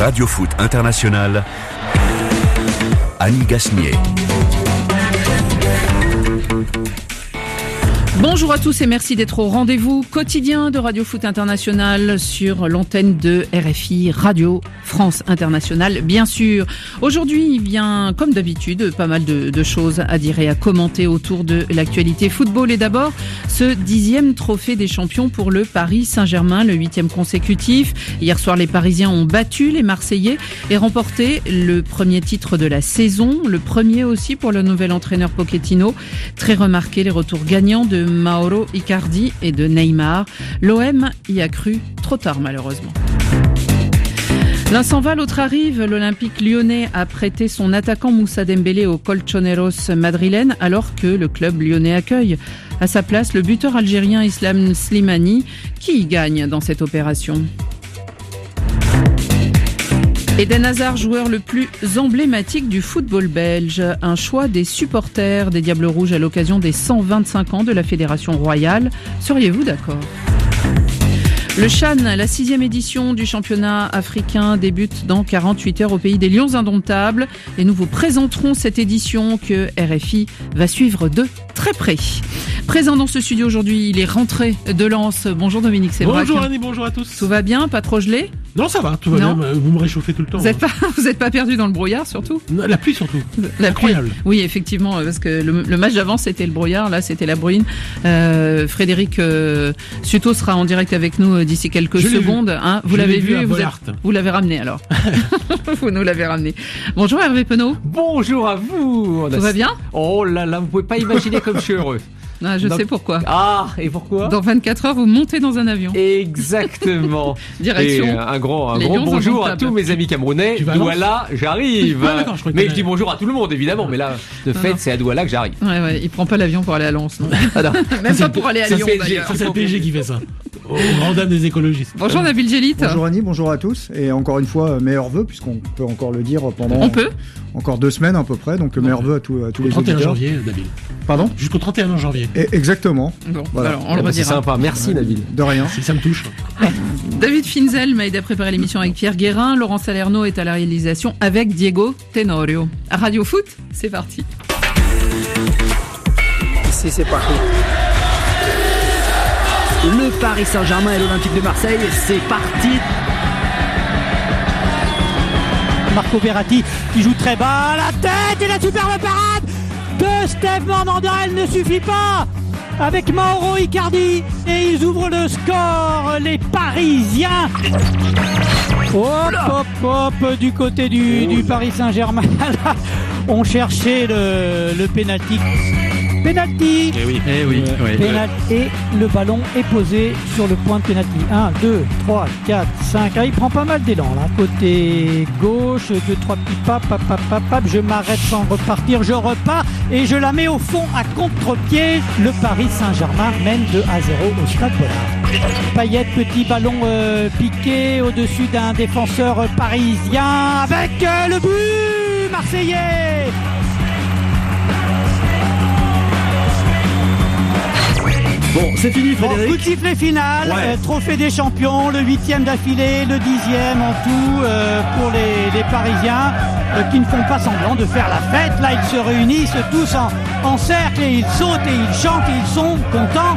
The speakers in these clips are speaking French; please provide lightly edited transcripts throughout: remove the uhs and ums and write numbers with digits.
Radio Foot International, Annie Gasnier. Bonjour à tous et merci d'être au rendez-vous quotidien de Radio Foot International sur l'antenne de RFI Radio France Internationale, bien sûr. Aujourd'hui, il y a, comme d'habitude, pas mal de choses à dire et à commenter autour de l'actualité football. Et d'abord, ce 10e trophée des champions pour le Paris Saint-Germain, le 8e consécutif. Hier soir, les Parisiens ont battu les Marseillais et remporté le premier titre de la saison, le premier aussi pour le nouvel entraîneur Pochettino. Très remarqué les retours gagnants de Mauro Icardi et de Neymar. L'OM y a cru trop tard, malheureusement. L'un s'en va, l'autre arrive. L'Olympique lyonnais a prêté son attaquant Moussa Dembélé au Colchoneros madrilène alors que le club lyonnais accueille à sa place le buteur algérien Islam Slimani qui y gagne dans cette opération. Eden Hazard, joueur le plus emblématique du football belge. Un choix des supporters des Diables Rouges à l'occasion des 125 ans de la Fédération Royale. Seriez-vous d'accord ? Le CHAN, la 6e édition du championnat africain, débute dans 48 heures au pays des Lions Indomptables. Et nous vous présenterons cette édition que RFI va suivre de très près. Présent dans ce studio aujourd'hui, il est rentré de Lens. Bonjour Dominique Sévrac. Bonjour Annie, bonjour à tous. Tout va bien, pas trop gelé ? Non, ça va, tout va bien. Vous me réchauffez tout le temps. Vous n'êtes pas perdu dans le brouillard surtout ? La pluie surtout. Incroyable. Oui, effectivement, parce que le match d'avant c'était le brouillard, là c'était la bruine. Frédéric Suto sera en direct avec nous d'ici quelques secondes. Hein, vous l'avez vu, vous l'avez ramené alors. Vous nous l'avez ramené. Bonjour Hervé Penaud. Bonjour à vous. Tout va bien ? Oh là là, vous pouvez pas imaginer comme je suis heureux. Ah, je sais pourquoi. Ah, et pourquoi ? Dans 24 heures, vous montez dans un avion. Exactement. Direction. Et un gros bonjour à tous mes amis camerounais. Douala, j'arrive. Mais je dis bonjour à tout le monde, évidemment. Mais là, de fait, c'est à Douala que j'arrive. Ouais, il prend pas l'avion pour aller à Lens, non ? Même pas pour aller à Lyon, d'ailleurs. C'est le PSG qui fait ça. Au grand dame des écologistes. Bonjour Nabil Djellit. Bonjour Annie, bonjour à tous. Et encore une fois, meilleurs vœux, puisqu'on peut encore le dire pendant encore 2 semaines à peu près. Donc meilleurs vœux à tous les auditeurs. 31 janvier, Nabil. Pardon ? Jusqu'au 31 janvier. Exactement. Bon, voilà. Alors, on le redira. C'est sympa, merci Nabil. De rien. Si ça me touche. David Finzel m'a aidé à préparer l'émission avec Pierre Guérin. Laurent Salerno est à la réalisation avec Diego Tenorio. À Radio Foot, c'est parti. Ici, c'est parti. Le Paris Saint-Germain et l'Olympique de Marseille, c'est parti. Marco Verratti qui joue très bas, la tête et la superbe parade de Steve Mandanda, elle ne suffit pas avec Mauro Icardi et ils ouvrent le score, les Parisiens. Hop, du côté du Paris Saint-Germain, on cherchait le pénalty. Pénalty. Eh oui. Pénalty. Et le ballon est posé sur le point de pénalty. 1, 2, 3, 4, 5. Ah, il prend pas mal d'élan là. Côté gauche, 2, 3 petits papes. Je m'arrête sans repartir. Je repars et je la mets au fond à contre-pied. Le Paris Saint-Germain mène 2-0 au Stade Bollard. Payet, petit ballon piqué au-dessus d'un défenseur parisien avec le but marseillais. Bon, c'est fini Frédéric. Coup de sifflet final, trophée des champions, le 8e d'affilée, le 10e en tout pour les Parisiens qui ne font pas semblant de faire la fête. Là, ils se réunissent tous en cercle et ils sautent et ils chantent et ils sont contents.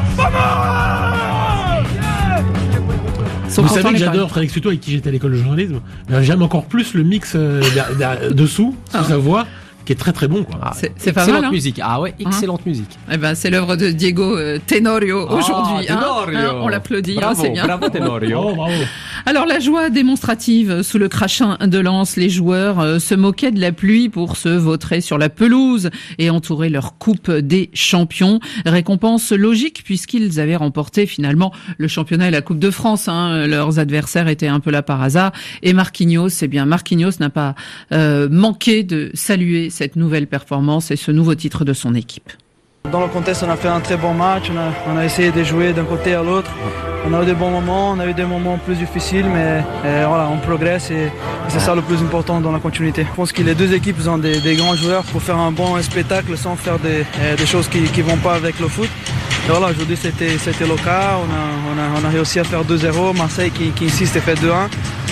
Vous savez que j'adore Frédéric Suto avec qui j'étais à l'école de journalisme. J'aime encore plus le mix dessous, sous sa voix, qui est très très bon, quoi. C'est pas mal, hein. Musique. Ah ouais, excellente musique. Eh ben, c'est l'œuvre de Diego Tenorio aujourd'hui. Tenorio. On l'applaudit, bravo, c'est bien. Bravo Tenorio. Bravo. Alors la joie démonstrative sous le crachin de Lens, les joueurs se moquaient de la pluie pour se vautrer sur la pelouse et entourer leur coupe des champions. Récompense logique puisqu'ils avaient remporté finalement le championnat et la Coupe de France. Leurs adversaires étaient un peu là par hasard. Et Marquinhos n'a pas manqué de saluer cette nouvelle performance et ce nouveau titre de son équipe. Dans le contexte, on a fait un très bon match, on a essayé de jouer d'un côté à l'autre. On a eu des bons moments, on a eu des moments plus difficiles, mais voilà, on progresse et c'est ça le plus important dans la continuité. Je pense que les deux équipes ont des grands joueurs pour faire un bon spectacle sans faire des choses qui ne vont pas avec le foot. Et voilà, aujourd'hui c'était le cas, on a réussi à faire 2-0, Marseille qui insiste et fait 2-1.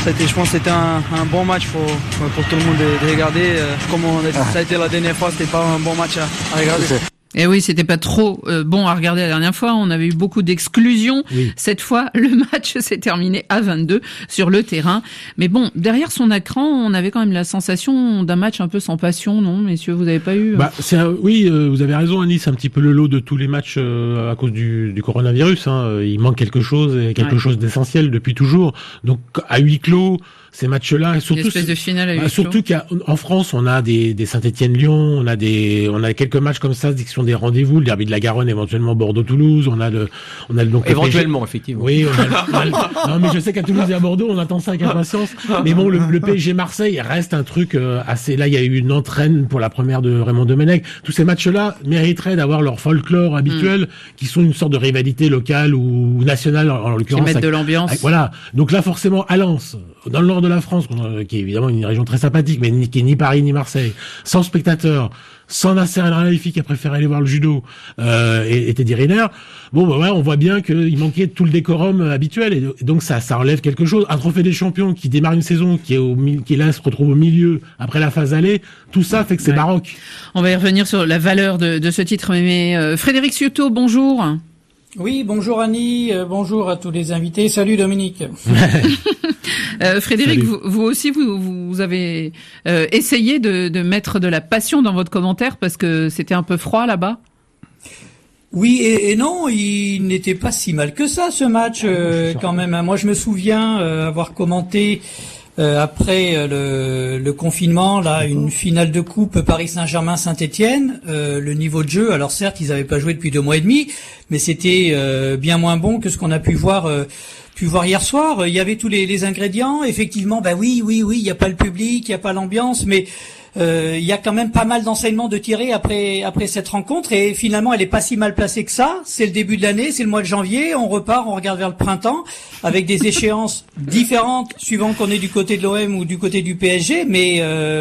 Je pense que c'était un bon match pour tout le monde de regarder. Comme ça a été la dernière fois, c'était pas un bon match à regarder. Et oui, c'était pas trop bon à regarder la dernière fois. On avait eu beaucoup d'exclusions. Oui. Cette fois, le match s'est terminé à 22 sur le terrain. Mais bon, derrière son écran, on avait quand même la sensation d'un match un peu sans passion, non, messieurs? Vous avez pas eu Oui, vous avez raison, Annie. C'est un petit peu le lot de tous les matchs à cause du coronavirus. Il manque quelque chose, chose d'essentiel depuis toujours. Donc, à huis clos, ces matchs-là, surtout une espèce de finale à huis clos. Surtout qu'en France, on a des Saint-Étienne-Lyon, on a quelques matchs comme ça qui sont des rendez-vous, le derby de la Garonne, éventuellement Bordeaux-Toulouse, on a donc éventuellement, effectivement. Oui, non, mais je sais qu'à Toulouse et à Bordeaux, on attend ça avec impatience. Mais bon, le PSG Marseille reste un truc assez. Là, il y a eu une entraîne pour la première de Raymond Domenech. Tous ces matchs-là mériteraient d'avoir leur folklore habituel, qui sont une sorte de rivalité locale ou nationale en l'occurrence. Qui mettent de l'ambiance. Voilà. Donc là, forcément, à Lens, dans le nord de la France, qui est évidemment une région très sympathique, mais qui est ni Paris ni Marseille, sans spectateurs, sans Nasser El Khelaifi qui a préféré aller voir le judo, et Teddy Riner. Bon, on voit bien qu'il manquait tout le décorum habituel, et donc ça enlève quelque chose. Un trophée des champions qui démarre une saison, qui là se retrouve au milieu après la phase aller, tout ça fait que c'est baroque. On va y revenir sur la valeur de ce titre, mais Frédéric Cioto, bonjour. Oui, bonjour Annie, bonjour à tous les invités. Salut Dominique. Frédéric, vous aussi, vous avez essayé de mettre de la passion dans votre commentaire parce que c'était un peu froid là-bas. Oui et non, il n'était pas si mal que ça ce match quand même. Moi, je me souviens avoir commenté après le confinement, là, une finale de coupe Paris Saint-Germain-Saint-Étienne. Le niveau de jeu, alors certes, ils n'avaient pas joué depuis 2 mois et demi, mais c'était bien moins bon que ce qu'on a pu voir hier soir. Il y avait tous les ingrédients. Effectivement, oui, il n'y a pas le public, il n'y a pas l'ambiance, mais il y a quand même pas mal d'enseignements de tirer après cette rencontre, et finalement elle est pas si mal placée que ça. C'est le début de l'année, c'est le mois de janvier, on repart, on regarde vers le printemps avec des échéances différentes suivant qu'on est du côté de l'OM ou du côté du PSG, mais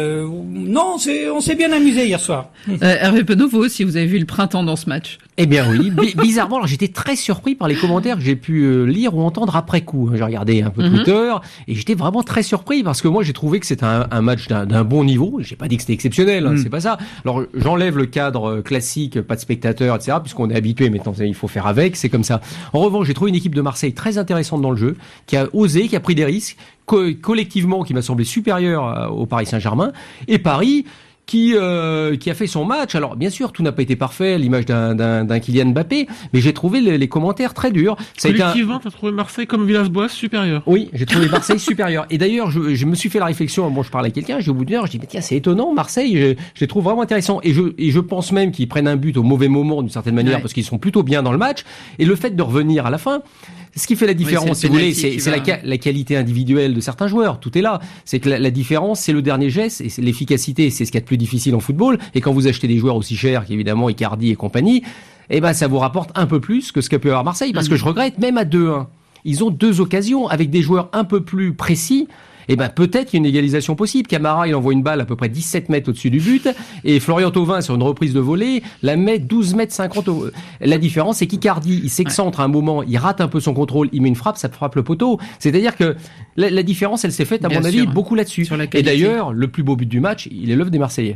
non, on s'est bien amusé hier soir. Hervé Penaud, vous aussi, vous avez vu le printemps dans ce match? Eh bien oui, bizarrement, alors j'étais très surpris par les commentaires que j'ai pu lire ou entendre après coup. J'ai regardé un peu Twitter et j'étais vraiment très surpris parce que moi j'ai trouvé que c'était un match d'un bon niveau. J'ai pas dit que c'était exceptionnel, c'est pas ça. Alors j'enlève le cadre classique, pas de spectateurs, etc. puisqu'on est habitué maintenant, il faut faire avec, c'est comme ça. En revanche, j'ai trouvé une équipe de Marseille très intéressante dans le jeu, qui a osé, qui a pris des risques, collectivement, qui m'a semblé supérieur au Paris Saint-Germain, et Paris qui a fait son match. Alors bien sûr, tout n'a pas été parfait, à l'image d'un Kylian Mbappé, mais j'ai trouvé les commentaires très durs. Collectivement, t'as trouvé Marseille comme Villas-Boas supérieur? Oui, j'ai trouvé Marseille supérieur. Et d'ailleurs, je me suis fait la réflexion, je parlais à quelqu'un, au bout d'une heure, je dis mais tiens, c'est étonnant, Marseille, je les trouve vraiment intéressants. Et je pense même qu'ils prennent un but au mauvais moment d'une certaine manière, parce qu'ils sont plutôt bien dans le match. Et le fait de revenir à la fin, ce qui fait la différence, si vous voulez, c'est la qualité individuelle de certains joueurs. Tout est là. C'est que la différence, c'est le dernier geste, et c'est l'efficacité. C'est ce qu'il y a de plus difficile en football. Et quand vous achetez des joueurs aussi chers qu'évidemment Icardi et compagnie, ça vous rapporte un peu plus que ce que peut avoir Marseille. Parce que je regrette, même à 2-1, ils ont 2 occasions avec des joueurs un peu plus précis. Peut-être qu'il y a une égalisation possible. Camara, il envoie une balle à peu près 17 mètres au-dessus du but, et Florian Thauvin, sur une reprise de volée, la met 12 mètres 50. La différence, c'est qu'Icardi, il s'excentre à un moment, il rate un peu son contrôle, il met une frappe, ça frappe le poteau. C'est-à-dire que la différence, elle s'est faite, à mon avis, beaucoup là-dessus. Et d'ailleurs, le plus beau but du match, il est l'œuvre des Marseillais.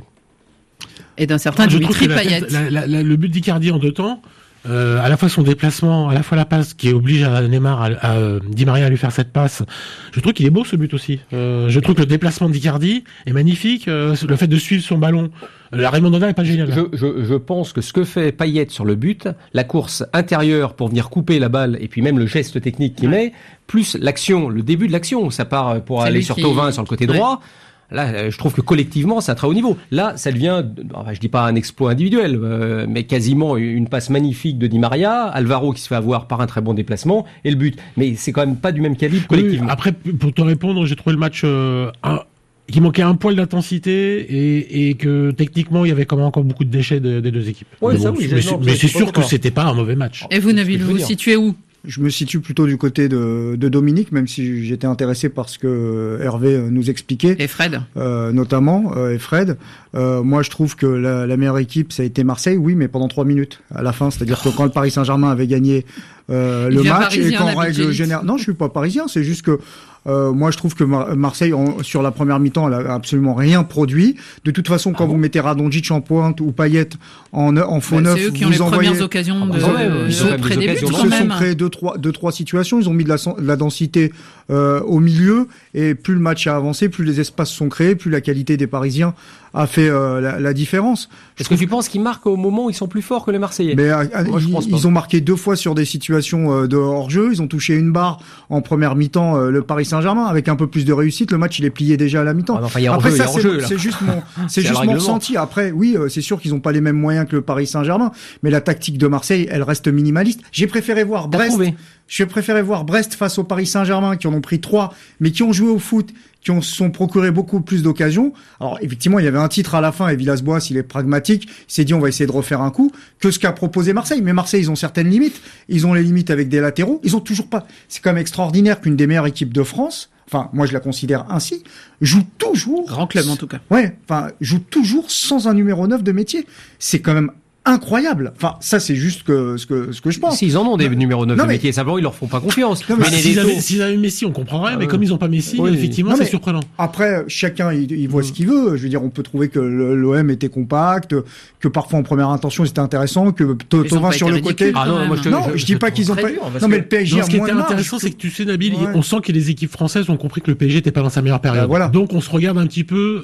Et d'un certain Dimitri Payet. Le but d'Icardi en 2 temps, à la fois son déplacement, à la fois la passe qui oblige à Neymar, à Di Maria à lui faire cette passe. Je trouve qu'il est beau ce but aussi. Je trouve que le déplacement d'Icardi est magnifique. Le fait de suivre son ballon, la Raymond Domenech est pas génial. Je pense que ce que fait Payet sur le but, la course intérieure pour venir couper la balle, et puis même le geste technique qu'il met, plus l'action, le début de l'action, ça part pour aller sur Thauvin sur le côté droit. Là, je trouve que collectivement, c'est un très haut niveau. Là, ça devient, je dis pas un exploit individuel, mais quasiment une passe magnifique de Di Maria, Alvaro qui se fait avoir par un très bon déplacement, et le but. Mais c'est quand même pas du même calibre collectivement. Oui, après, pour te répondre, j'ai trouvé le match qui manquait un poil d'intensité, et que techniquement, il y avait quand même encore beaucoup de déchets des 2 équipes. Ouais, mais c'est sûr que c'était pas un mauvais match. Et vous, Nabil, vous situez où? Je me situe plutôt du côté de Dominique, même si j'étais intéressé par ce que Hervé nous expliquait. Et Fred. Notamment, et Fred. Moi, je trouve que la meilleure équipe, ça a été Marseille, oui, mais pendant 3 minutes à la fin. C'est-à-dire que quand le Paris Saint-Germain avait gagné le match, et qu'en règle générale... Non, je suis pas parisien, c'est juste que Moi, je trouve que Marseille, sur la première mi-temps, elle a absolument rien produit. De toute façon, quand vous mettez Radonjic en pointe ou Payet en faux neuf, c'est eux qui ont les premières occasions ils se sont créés deux, trois situations. Ils ont mis de la densité au milieu, et plus le match a avancé, plus les espaces sont créés, plus la qualité des Parisiens a fait la différence. Est-ce que tu penses qu'ils marquent au moment où ils sont plus forts que les Marseillais? Mais ils ont marqué 2 fois sur des situations de hors-jeu. Ils ont touché une barre en première mi-temps, le Paris Saint-Germain, avec un peu plus de réussite. Le match, il est plié déjà à la mi-temps. Après, ça, c'est juste mon ressenti. Après, oui, c'est sûr qu'ils n'ont pas les mêmes moyens que le Paris Saint-Germain, mais la tactique de Marseille, elle reste minimaliste. J'ai préféré voir Brest face au Paris Saint-Germain, qui en ont pris 3, mais qui ont joué au foot, qui se sont procuré beaucoup plus d'occasions. Alors, effectivement, il y avait un titre à la fin, et Villas-Boas, il est pragmatique. Il s'est dit, on va essayer de refaire un coup, que ce qu'a proposé Marseille. Mais Marseille, ils ont certaines limites. Ils ont les limites avec des latéraux. Ils ont toujours pas. C'est quand même extraordinaire qu'une des meilleures équipes de France, enfin, moi, je la considère ainsi, joue toujours. Grand club, en tout cas. Ouais. Enfin, joue toujours sans un numéro 9 de métier. C'est quand même incroyable. Enfin, ça, c'est juste ce que je pense. S'ils en ont des numéros 9 de métier, simplement, ils leur font pas confiance. S'ils avaient Messi, on comprendrait, mais comme ils ont pas Messi, effectivement, c'est surprenant. Après, chacun, il voit ce qu'il veut. Je veux dire, on peut trouver que l'OM était compact, que parfois en première intention, c'était intéressant, que Thauvin sur le côté. Je dis pas qu'ils ont pas. Non, mais le PSG. Ce qui était intéressant, c'est que tu sais, Nabil, on sent que les équipes françaises ont compris que le PSG était pas dans sa meilleure période. Donc, on se regarde un petit peu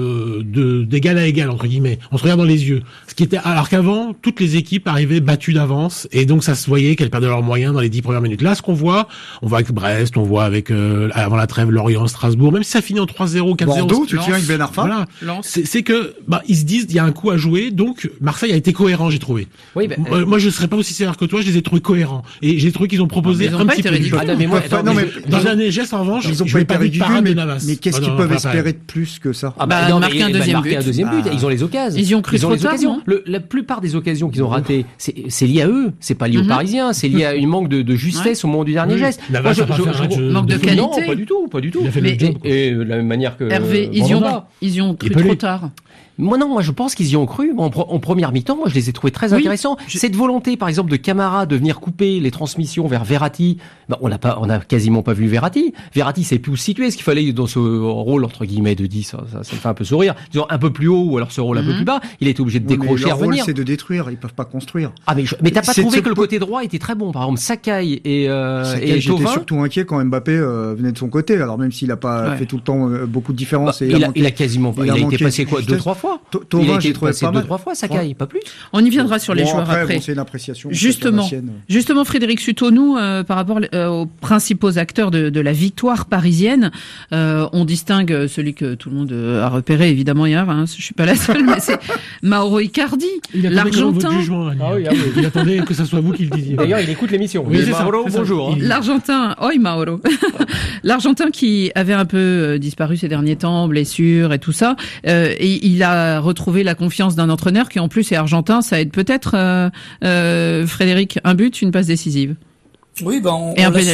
d'égal à égal, entre guillemets. On se regarde dans les yeux. Ce qui était, alors qu'avant, toutes les équipes arrivaient battues d'avance, et donc ça se voyait qu'elles perdaient leurs moyens dans les 10 premières minutes. Là, ce qu'on voit avec Brest, on voit avec avant la trêve Lorient, Strasbourg, même si ça finit en 3-0, 4-0. Bordeaux, tu tiens avec Ben Arfa. Voilà. C'est que ils se disent il y a un coup à jouer, donc Marseille a été cohérent, j'ai trouvé. Oui, moi je serais pas aussi sévère que toi, je les ai trouvés cohérents, et j'ai trouvé qu'ils ont proposé un petit peu du dans un geste. En revanche, ils ont pas été ridicules, mais qu'est-ce qu'ils peuvent espérer de plus que ça? Marquer un deuxième but. Ils ont les occasions. Ils y ont cru trop tard. La plupart des occasions qu'ils ont ratées, c'est lié à eux, c'est pas lié aux Parisiens, c'est lié à une manque de justesse au moment du dernier geste. Manque de qualité. Non, pas du tout. Il a fait le job. Et de la même manière que Hervé, ils y ont cru trop tard. Moi je pense qu'ils y ont cru. En première mi-temps, moi je les ai trouvés très intéressants. Cette volonté, par exemple, de Camara de venir couper les transmissions vers Verratti, on a quasiment pas vu Verratti. Verratti sait plus où se situer. Ce qu'il fallait dans ce rôle entre guillemets de 10, ça me fait un peu sourire. Disons un peu plus haut ou alors ce rôle un peu plus bas. Il a été obligé de décrocher et revenir. Leur rôle, c'est de détruire. Ils peuvent pas construire. Ah mais t'as pas trouvé que le côté droit était très bon? Par exemple, Sakai et Thauvin. J'étais surtout inquiet quand Mbappé venait de son côté. Alors même s'il a pas fait tout le temps beaucoup de différences. Il a quasiment pas. Il a été passé 2-3 fois. Il a été passé 2-3 fois, Sakai, pas plus. On y viendra sur les joueurs après. C'est une appréciation. Justement, Frédéric Sutonou, par rapport aux principaux acteurs de la victoire parisienne, on distingue celui que tout le monde a repéré évidemment hier. Je suis pas la seule, mais c'est Mauro Icardi, l'Argentin. Il attendait que ça soit vous qui le disiez. D'ailleurs, il écoute l'émission. Oui, Mauro, bonjour. L'Argentin, oi Mauro. L'Argentin qui avait un peu disparu ces derniers temps, blessure et tout ça, et il a retrouvé la confiance d'un entraîneur qui en plus est argentin. Ça aide peut-être, Frédéric, un but, une passe décisive. Oui, on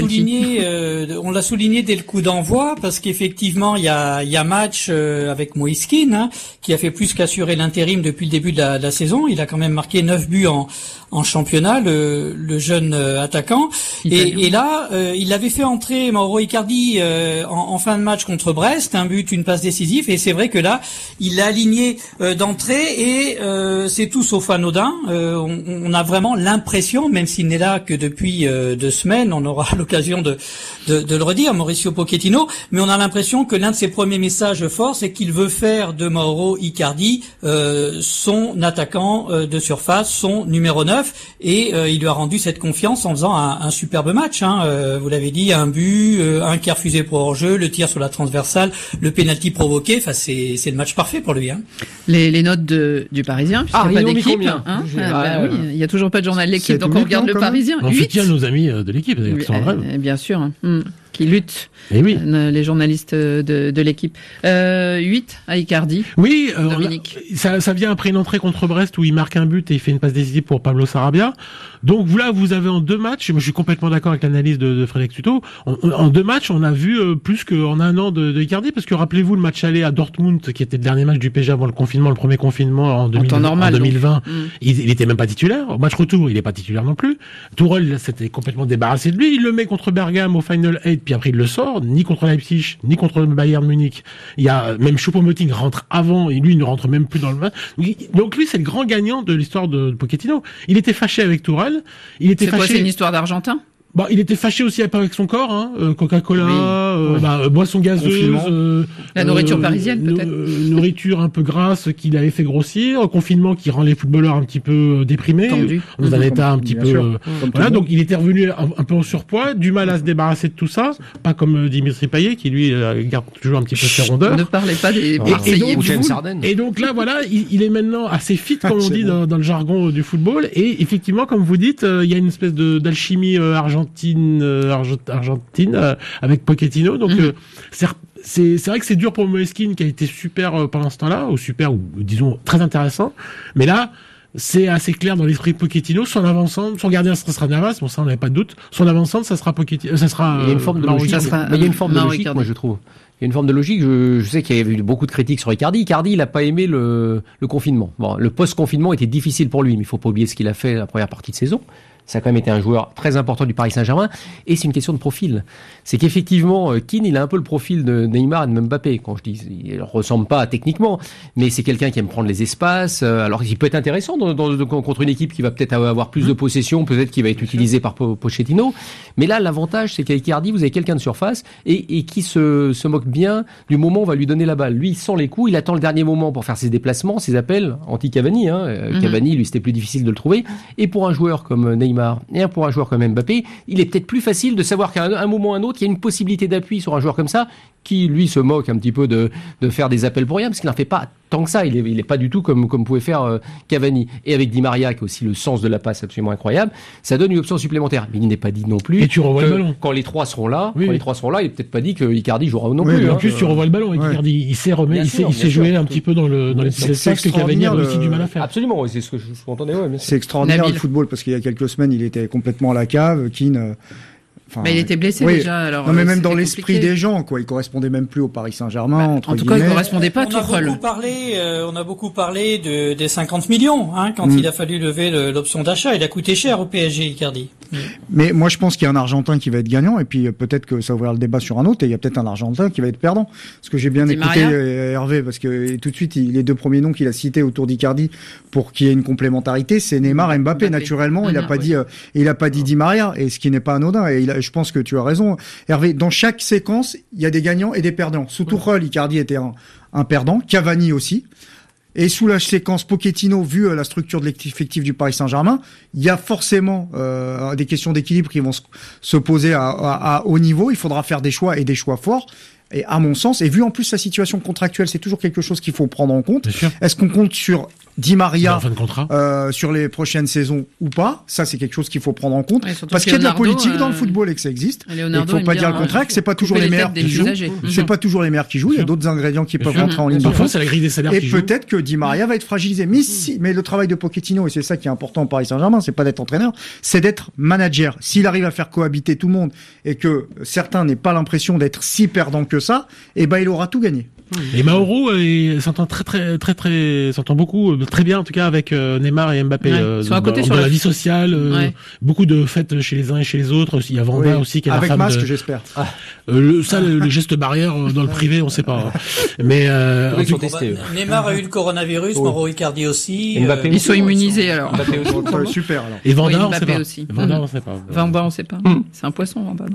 l'a souligné dès le coup d'envoi, parce qu'effectivement il y a match avec Moïse Kean, qui a fait plus qu'assurer l'intérim depuis le début de la saison. Il a quand même marqué 9 buts en championnat, le jeune attaquant. Et là, il avait fait entrer Mauro Icardi en fin de match contre Brest, un but, une passe décisive. Et c'est vrai que là, il l'a aligné d'entrée, et c'est tout sauf anodin. On a vraiment l'impression, même s'il n'est là que depuis 2 semaines, on aura l'occasion de le redire, Mauricio Pochettino, mais on a l'impression que l'un de ses premiers messages forts, c'est qu'il veut faire de Mauro Icardi son attaquant de surface, son numéro 9, et il lui a rendu cette confiance en faisant un superbe match. Vous l'avez dit, un but, un qui a refusé pour hors-jeu, le tir sur la transversale, le penalty provoqué. Enfin, c'est le match parfait pour lui. Les notes du Parisien, puisqu'il n'y a pas d'équipe. Oui, il n'y a toujours pas de journal de l'équipe, donc on regarde le Parisien. On soutient nos amis de l'équipe, d'ailleurs, qui sont en grève. Bien sûr, qui luttent, les journalistes de l'équipe. 8 à Icardi. Oui, Dominique. Ça vient après une entrée contre Brest où il marque un but et il fait une passe décisive pour Pablo Sarabia. Donc là, vous avez en 2 matchs, moi je suis complètement d'accord avec l'analyse de Frédéric Suto, en 2 matchs, on a vu plus qu'en un an de Icardi, parce que rappelez-vous le match aller à Dortmund, qui était le dernier match du PSG avant le confinement, le premier confinement en 2020, il était même pas titulaire. Au match retour, il est pas titulaire non plus. Tourelle s'était complètement débarrassé de lui, il le met contre Bergame au Final 8, puis après il le sort, ni contre Leipzig, ni contre le Bayern Munich. Il y a même Choupo-Moting rentre avant, et lui il ne rentre même plus dans le match. Donc lui c'est le grand gagnant de l'histoire de Pochettino. Il était fâché avec Tourelle, c'est une histoire d'Argentin? Bah, il était fâché aussi un peu avec son corps, hein. Coca-Cola, boisson gazeuse, la nourriture parisienne peut-être. Nourriture un peu grasse qui l'avait fait grossir, confinement qui rend les footballeurs un petit peu déprimés, dans un état un petit peu. Voilà, donc il était revenu un peu en surpoids, du mal à se débarrasser de tout ça, pas comme Dimitri Payet qui lui garde toujours un petit peu ses rondeurs. Ne parlez pas des Marseillais. Et donc là, voilà, il est maintenant assez fit comme on dit dans le jargon du football, et effectivement, comme vous dites, il y a une espèce d'alchimie argentine avec Pochettino, donc c'est vrai que c'est dur pour Moleskine qui a été super pendant ce temps-là, ou disons très intéressant, mais là c'est assez clair dans l'esprit de Pochettino. Son avançante, son gardien ça sera Navas, bon ça on n'avait pas de doute, son avançante ça sera Pochettino, ça sera il y a une forme de logique, il y a une forme de logique, moi je trouve. Il y a une forme de logique. Je sais qu'il y a eu beaucoup de critiques sur Icardi. Icardi, il a pas aimé le confinement. Bon, le post-confinement était difficile pour lui, mais il faut pas oublier ce qu'il a fait la première partie de saison. Ça a quand même été un joueur très important du Paris Saint-Germain. Et c'est une question de profil. C'est qu'effectivement, Keane, il a un peu le profil de Neymar et de Mbappé. Quand je dis, il ressemble pas techniquement, mais c'est quelqu'un qui aime prendre les espaces. Alors, il peut être intéressant contre une équipe qui va peut-être avoir plus de possession, peut-être qui va être utilisé par Pochettino. Mais là, l'avantage, c'est qu'avec Icardi, vous avez quelqu'un de surface et qui se moque bien du moment où on va lui donner la balle. Lui, il sent les coups, il attend le dernier moment pour faire ses déplacements, ses appels anti-Cavani. Cavani, lui, c'était plus difficile de le trouver. Et pour un joueur comme Neymar, et pour un joueur comme Mbappé, il est peut-être plus facile de savoir qu'à un moment ou à un autre, il y a une possibilité d'appui sur un joueur comme ça, qui lui se moque un petit peu de faire des appels pour rien, parce qu'il n'en fait pas tant que ça. Il est pas du tout comme pouvait faire Cavani. Et avec Di Maria, qui a aussi le sens de la passe absolument incroyable, ça donne une option supplémentaire. Mais il n'est pas dit non plus. Et tu revois le ballon. Quand les trois seront là, il est peut-être pas dit que Icardi jouera non plus. En plus, tu revois le ballon. Icardi, il s'est joué un petit peu dans les textes que Cavani a aussi du mal à faire. Absolument, c'est ce que je entendais. C'est extraordinaire le football, parce qu'il y a quelques semaines, il était complètement à la cave. Keane. Mais il était blessé déjà. Alors, non, mais même dans l'esprit des gens, quoi. Il correspondait même plus au Paris Saint-Germain. En tout cas, il correspondait pas à Tuchel. On a beaucoup parlé des 50 millions, quand il a fallu lever l'option d'achat. Il a coûté cher au PSG, Icardi. Mais moi, je pense qu'il y a un Argentin qui va être gagnant, et puis peut-être que ça ouvrira le débat sur un autre, et il y a peut-être un Argentin qui va être perdant. Parce que j'ai bien écouté Hervé, parce que tout de suite, les deux premiers noms qu'il a cités autour d'Icardi pour qu'il y ait une complémentarité, c'est Neymar et Mbappé. Naturellement, il a pas dit Di Maria, et ce qui n'est pas anodin. Et je pense que tu as raison, Hervé. Dans chaque séquence, il y a des gagnants et des perdants. Sous Tuchel, Icardi était un perdant, Cavani aussi. Et sous la séquence Pochettino, vu la structure de l'effectif du Paris Saint-Germain, il y a forcément des questions d'équilibre qui vont se poser à haut niveau. Il faudra faire des choix, et des choix forts. Et à mon sens, et vu en plus sa situation contractuelle, c'est toujours quelque chose qu'il faut prendre en compte. Est-ce qu'on compte sur Di Maria sur les prochaines saisons ou pas? Ça, c'est quelque chose qu'il faut prendre en compte, parce qu'il y a de la politique dans le football et que ça existe. Il ne faut pas dire le contraire, que c'est pas toujours les meilleurs qui jouent. C'est pas toujours les meilleurs qui jouent. Il y a d'autres ingrédients qui peuvent rentrer en ligne. Parfois, c'est la grille des salaires. Et peut-être que Di Maria va être fragilisé. Mais le travail de Pochettino, et c'est ça qui est important au Paris Saint-Germain, c'est pas d'être entraîneur, c'est d'être manager. S'il arrive à faire cohabiter tout le monde et que certains n'aient pas l'impression d'être si perdants que ça, eh ben il aura tout gagné. Et Mauro s'entend s'entend beaucoup, très bien en tout cas avec Neymar et Mbappé dans la vie sociale, beaucoup de fêtes chez les uns et chez les autres. Il y a Vanda aussi qui est avec la femme masque, j'espère. Le geste barrière dans le privé, on sait pas. Mais Neymar a eu le coronavirus, Mauro Icardi aussi. Ils sont immunisés alors. Mbappé aussi. Super alors. Et Vanda, on sait pas. Aussi. Vanda, on sait pas. Vanda, on sait pas. C'est un poisson, Vanda.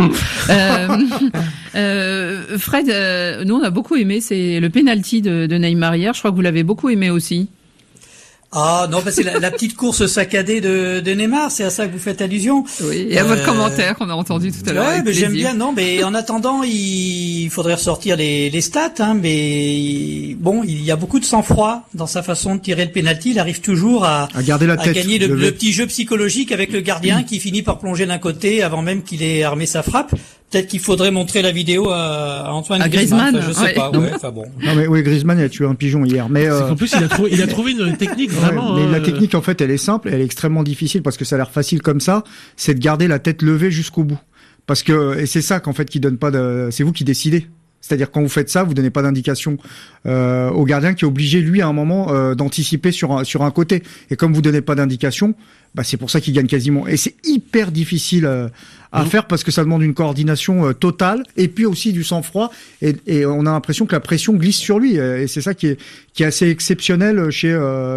Fred, nous on a beaucoup aimé, c'est le penalty de Neymar hier. Je crois que vous l'avez beaucoup aimé aussi. Ah non, c'est la petite course saccadée de Neymar, c'est à ça que vous faites allusion. Oui, et à votre commentaire qu'on a entendu tout à l'heure. Ouais, mais j'aime bien. Non, mais en attendant, il faudrait ressortir les stats. Mais bon, il y a beaucoup de sang-froid dans sa façon de tirer le penalty. Il arrive toujours à garder la tête, à gagner le petit jeu psychologique avec le gardien qui finit par plonger d'un côté avant même qu'il ait armé sa frappe. Peut-être qu'il faudrait montrer la vidéo à Antoine Griezmann. Enfin, je sais pas. Ouais, enfin bon. Non mais oui, Griezmann il a tué un pigeon hier. Mais en plus il a trouvé une technique vraiment. Mais la technique en fait elle est simple, elle est extrêmement difficile parce que ça a l'air facile comme ça. C'est de garder la tête levée jusqu'au bout. Parce que et c'est ça qu'en fait qui donne pas de. C'est vous qui décidez. C'est-à-dire quand vous faites ça, vous donnez pas d'indication au gardien qui est obligé lui à un moment d'anticiper sur un côté. Et comme vous donnez pas d'indication, c'est pour ça qu'ils gagnent quasiment. Et c'est hyper difficile à faire parce que ça demande une coordination totale et puis aussi du sang-froid et on a l'impression que la pression glisse sur lui et c'est ça qui est assez exceptionnel chez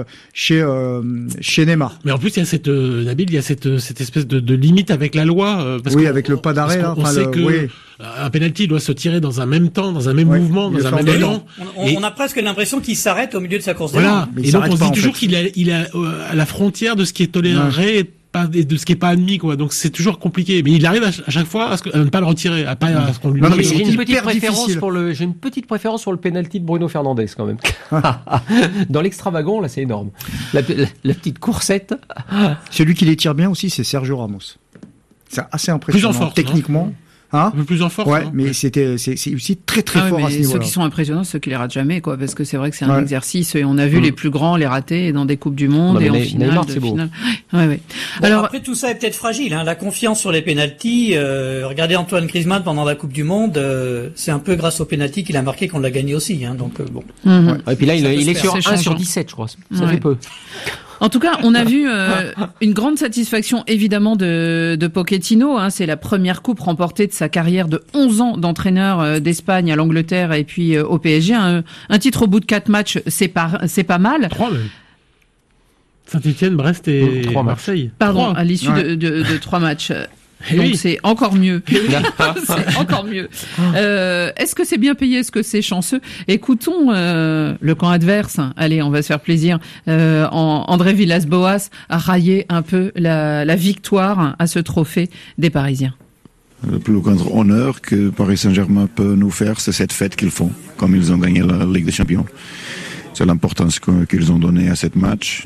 Neymar. Mais en plus il y a Nabil, il y a cette espèce de limite avec la loi parce avec le pas d'arrêt là, on sait que un penalty doit se tirer dans un même temps, dans un même mouvement, dans un même élan. On a presque l'impression qu'il s'arrête au milieu de sa course. Voilà. Et donc on se dit toujours qu'il est à la frontière de ce qui est toléré et de ce qui est pas admis, quoi. Donc c'est toujours compliqué. Mais il arrive à chaque fois à ne pas le retirer, à ce qu'on lui demande. J'ai une petite préférence pour le penalty de Bruno Fernandes quand même. Dans l'extravagant, là, c'est énorme. La petite coursette. Celui qui les tire bien aussi, c'est Sergio Ramos. C'est assez impressionnant. Plus en force, techniquement. Un peu plus en force. Ouais, mais c'est aussi très fort à ce niveau-là. Ceux qui sont impressionnants, ceux qui les ratent jamais, quoi, parce que c'est vrai que c'est un exercice et on a vu les plus grands les rater dans des coupes du monde et en finale. Neymar, c'est beau. Ouais. Bon, alors après tout ça est peut-être fragile, hein. La confiance sur les pénaltys. Regardez Antoine Griezmann pendant la Coupe du Monde, c'est un peu grâce aux pénaltys qu'il a marqué qu'on l'a gagné aussi, hein. Donc bon. Et puis là, il est sur 1 sur 17, je crois. Ça fait peu. En tout cas, on a vu une grande satisfaction évidemment de Pochettino. Hein, c'est la première coupe remportée de sa carrière de 11 ans d'entraîneur d'Espagne à l'Angleterre et puis au PSG. Un titre au bout de 4 matchs, c'est pas mal. 3 même. Saint-Étienne, Brest et Marseille. Pardon, à l'issue de 3 matchs. Donc c'est encore mieux. C'est encore mieux. Est-ce que c'est bien payé? Est-ce que c'est chanceux? Écoutons le camp adverse. Allez, on va se faire plaisir. André Villas-Boas a raillé un peu la victoire à ce trophée des Parisiens. Le plus grand honneur que Paris Saint-Germain peut nous faire, c'est cette fête qu'ils font, comme ils ont gagné la Ligue des Champions. C'est l'importance qu'ils ont donnée à ce match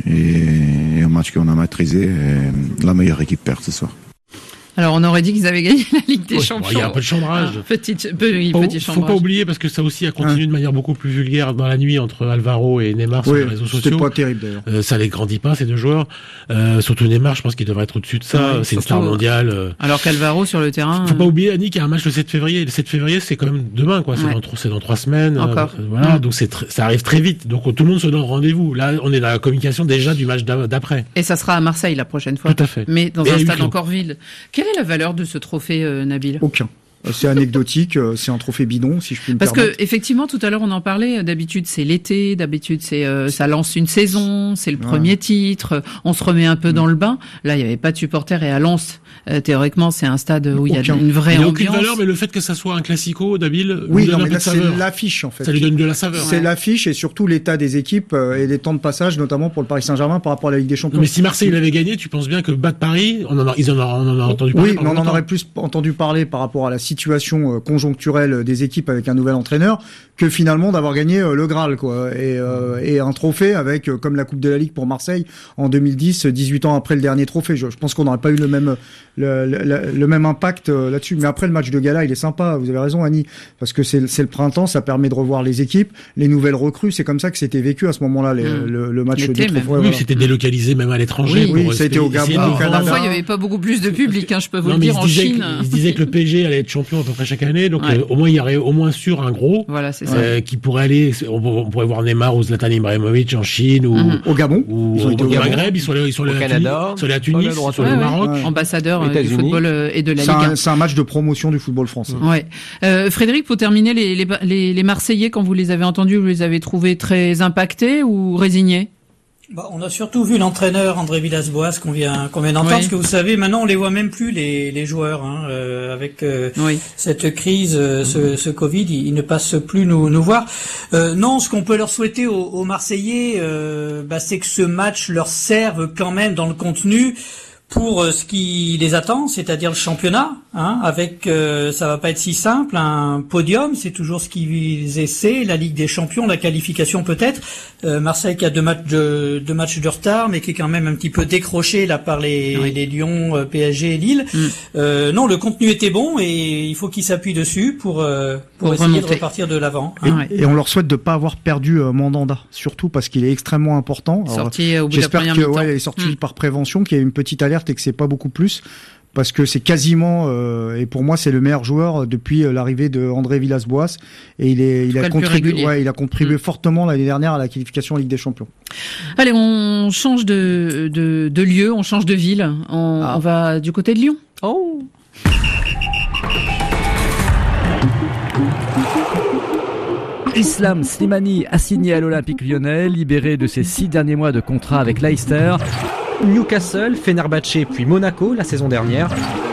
et un match qu'on a maîtrisé. Et la meilleure équipe perd ce soir. Alors, on aurait dit qu'ils avaient gagné la Ligue des Champions. Il y a un peu de chambrage. Petit chambrage. Faut pas oublier, parce que ça aussi a continué de manière beaucoup plus vulgaire dans la nuit entre Alvaro et Neymar sur les réseaux sociaux. C'était pas terrible, d'ailleurs. Ça les grandit pas, ces deux joueurs. Surtout Neymar, je pense qu'il devrait être au-dessus de ça. C'est une star mondiale. Alors qu'Alvaro sur le terrain. Faut pas oublier, Annie, qu'il y a un match le 7 février. Le 7 février, c'est quand même demain, quoi. C'est dans 3 semaines. Encore. Voilà. Donc ça arrive très vite. Donc tout le monde se donne rendez-vous. Là, on est dans la communication déjà du match d'après. Et ça sera à Marseille la prochaine fois. Tout à fait. Mais dans un stade encore vide. Quelle est la valeur de ce trophée, Nabil? Aucun. C'est anecdotique, c'est un trophée bidon, si je puis me permettre. Parce que effectivement, tout à l'heure on en parlait. D'habitude c'est l'été, d'habitude c'est ça lance une saison, c'est le premier titre, on se remet un peu dans le bain. Là, il y avait pas de supporters et à Lens, théoriquement, c'est un stade où il y a une vraie ambiance. Il n'y a aucune valeur, mais le fait que ça soit un classico, Nabil, oui, non, mais là c'est l'affiche en fait. Ça lui donne de la saveur. C'est l'affiche et surtout l'état des équipes et des temps de passage, notamment pour le Paris Saint-Germain par rapport à la Ligue des Champions. Non, mais si Marseille l'avait gagné, tu penses bien que battre Paris, on en a entendu parler. Oui, mais on en aurait plus entendu parler par rapport à la situation conjoncturelle des équipes avec un nouvel entraîneur que finalement d'avoir gagné le Graal, quoi, et un trophée avec comme la Coupe de la Ligue pour Marseille en 2010, 18 ans après le dernier trophée. Je pense qu'on n'aurait pas eu le même impact là-dessus. Mais après, le match de gala, il est sympa. Vous avez raison, Annie, parce que c'est le printemps, ça permet de revoir les équipes, les nouvelles recrues. C'est comme ça que c'était vécu à ce moment-là, le match de trophée. Oui, c'était délocalisé même à l'étranger. Oui, ça a été au Gabon, au Canada. Parfois, il n'y avait pas beaucoup plus de public, hein, je peux vous le dire, en Chine. Il se disait que le PSG allait être champion à peu près chaque année, donc au moins il y aurait au moins sûr un gros. Voilà, c'est qui pourrait aller. On pourrait voir Neymar ou Zlatan Ibrahimovic en Chine ou au Gabon, ou au Maghreb. Ils sont allés au Canada, ils sont allés à Tunis, ils sont allés au Maroc. Ambassadeur du football et de la Ligue 1. C'est un match de promotion du football français. Ouais. Frédéric, pour terminer, les Marseillais, quand vous les avez entendus, vous les avez trouvés très impactés ou résignés? On a surtout vu l'entraîneur André Villas-Boas qu'on vient d'entendre, parce que vous savez, maintenant on les voit même plus les joueurs, hein, avec cette crise, ce Covid, ils ne passent plus nous voir. Non, ce qu'on peut leur souhaiter aux Marseillais, c'est que ce match leur serve quand même dans le contenu pour ce qui les attend, c'est-à-dire le championnat, hein, avec ça va pas être si simple, un podium, c'est toujours ce qu'ils essaient, la Ligue des Champions, la qualification peut-être. Marseille qui a deux matchs de retard, mais qui est quand même un petit peu décroché là par les Lyon, PSG et Lille. Non, le contenu était bon et il faut qu'ils s'appuient dessus pour essayer de repartir de l'avant. Et on leur souhaite de pas avoir perdu Mandanda, surtout parce qu'il est extrêmement important. Sorti au bout de la première mi-temps. J'espère qu'il est sorti par prévention, qu'il y a une petite alerte et que c'est pas beaucoup plus. parce que c'est quasiment et pour moi c'est le meilleur joueur depuis l'arrivée de André Villas-Boas et il a contribué fortement l'année dernière à la qualification en Ligue des Champions. Allez, on change de lieu, on change de ville, on va du côté de Lyon. Oh. Islam Slimani a signé à l'Olympique Lyonnais, libéré de ses 6 derniers mois de contrat avec Leicester. Newcastle, Fenerbahçe puis Monaco la saison dernière.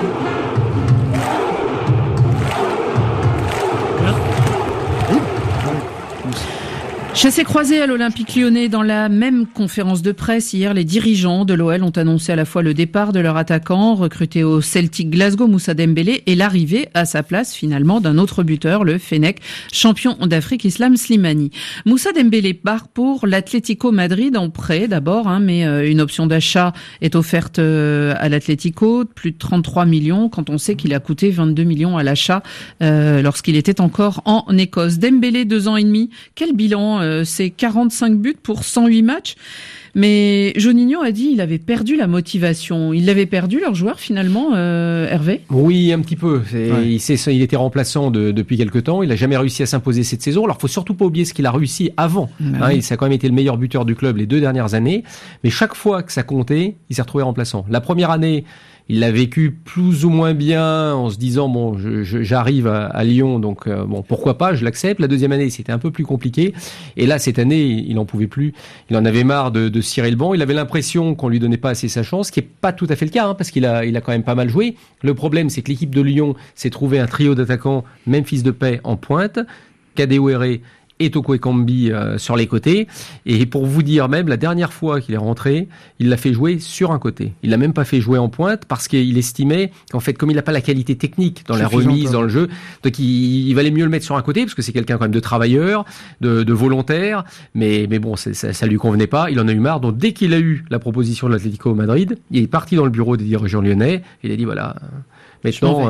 Chassé croisé à l'Olympique Lyonnais. Dans la même conférence de presse hier, les dirigeants de l'OL ont annoncé à la fois le départ de leur attaquant recruté au Celtic Glasgow, Moussa Dembélé, et l'arrivée à sa place finalement d'un autre buteur, le Fennec, champion d'Afrique, Islam Slimani. Moussa Dembélé part pour l'Atlético Madrid en prêt d'abord, mais une option d'achat est offerte à l'Atlético, plus de 33 millions quand on sait qu'il a coûté 22 millions à l'achat lorsqu'il était encore en Écosse. Dembélé, 2 ans et demi, quel bilan? C'est 45 buts pour 108 matchs. Mais Juninho a dit qu'il avait perdu la motivation. Il l'avait perdu, leur joueur, finalement, Hervé? Oui, un petit peu. Il était remplaçant depuis quelque temps. Il n'a jamais réussi à s'imposer cette saison. Alors, faut surtout pas oublier ce qu'il a réussi avant. Il a quand même été le meilleur buteur du club les 2 dernières années. Mais chaque fois que ça comptait, il s'est retrouvé remplaçant. La première année, il l'a vécu plus ou moins bien en se disant bon, j'arrive à Lyon, donc pourquoi pas, je l'accepte. La deuxième année, c'était un peu plus compliqué. Et là, cette année, il en pouvait plus. Il en avait marre de cirer le banc. Il avait l'impression qu'on lui donnait pas assez sa chance, ce qui est pas tout à fait le cas, parce qu'il a quand même pas mal joué. Le problème, c'est que l'équipe de Lyon s'est trouvé un trio d'attaquants, Memphis Depay en pointe, Kadewere et Toko Ekambi sur les côtés. Et pour vous dire même, la dernière fois qu'il est rentré, il l'a fait jouer sur un côté. Il l'a même pas fait jouer en pointe parce qu'il estimait qu'en fait, comme il n'a pas la qualité technique dans la remise, dans le jeu, donc il valait mieux le mettre sur un côté parce que c'est quelqu'un quand même de travailleur, de volontaire. Mais bon, ça lui convenait pas. Il en a eu marre. Donc dès qu'il a eu la proposition de l'Atlético Madrid, il est parti dans le bureau des dirigeants lyonnais. Il a dit voilà. Maintenant,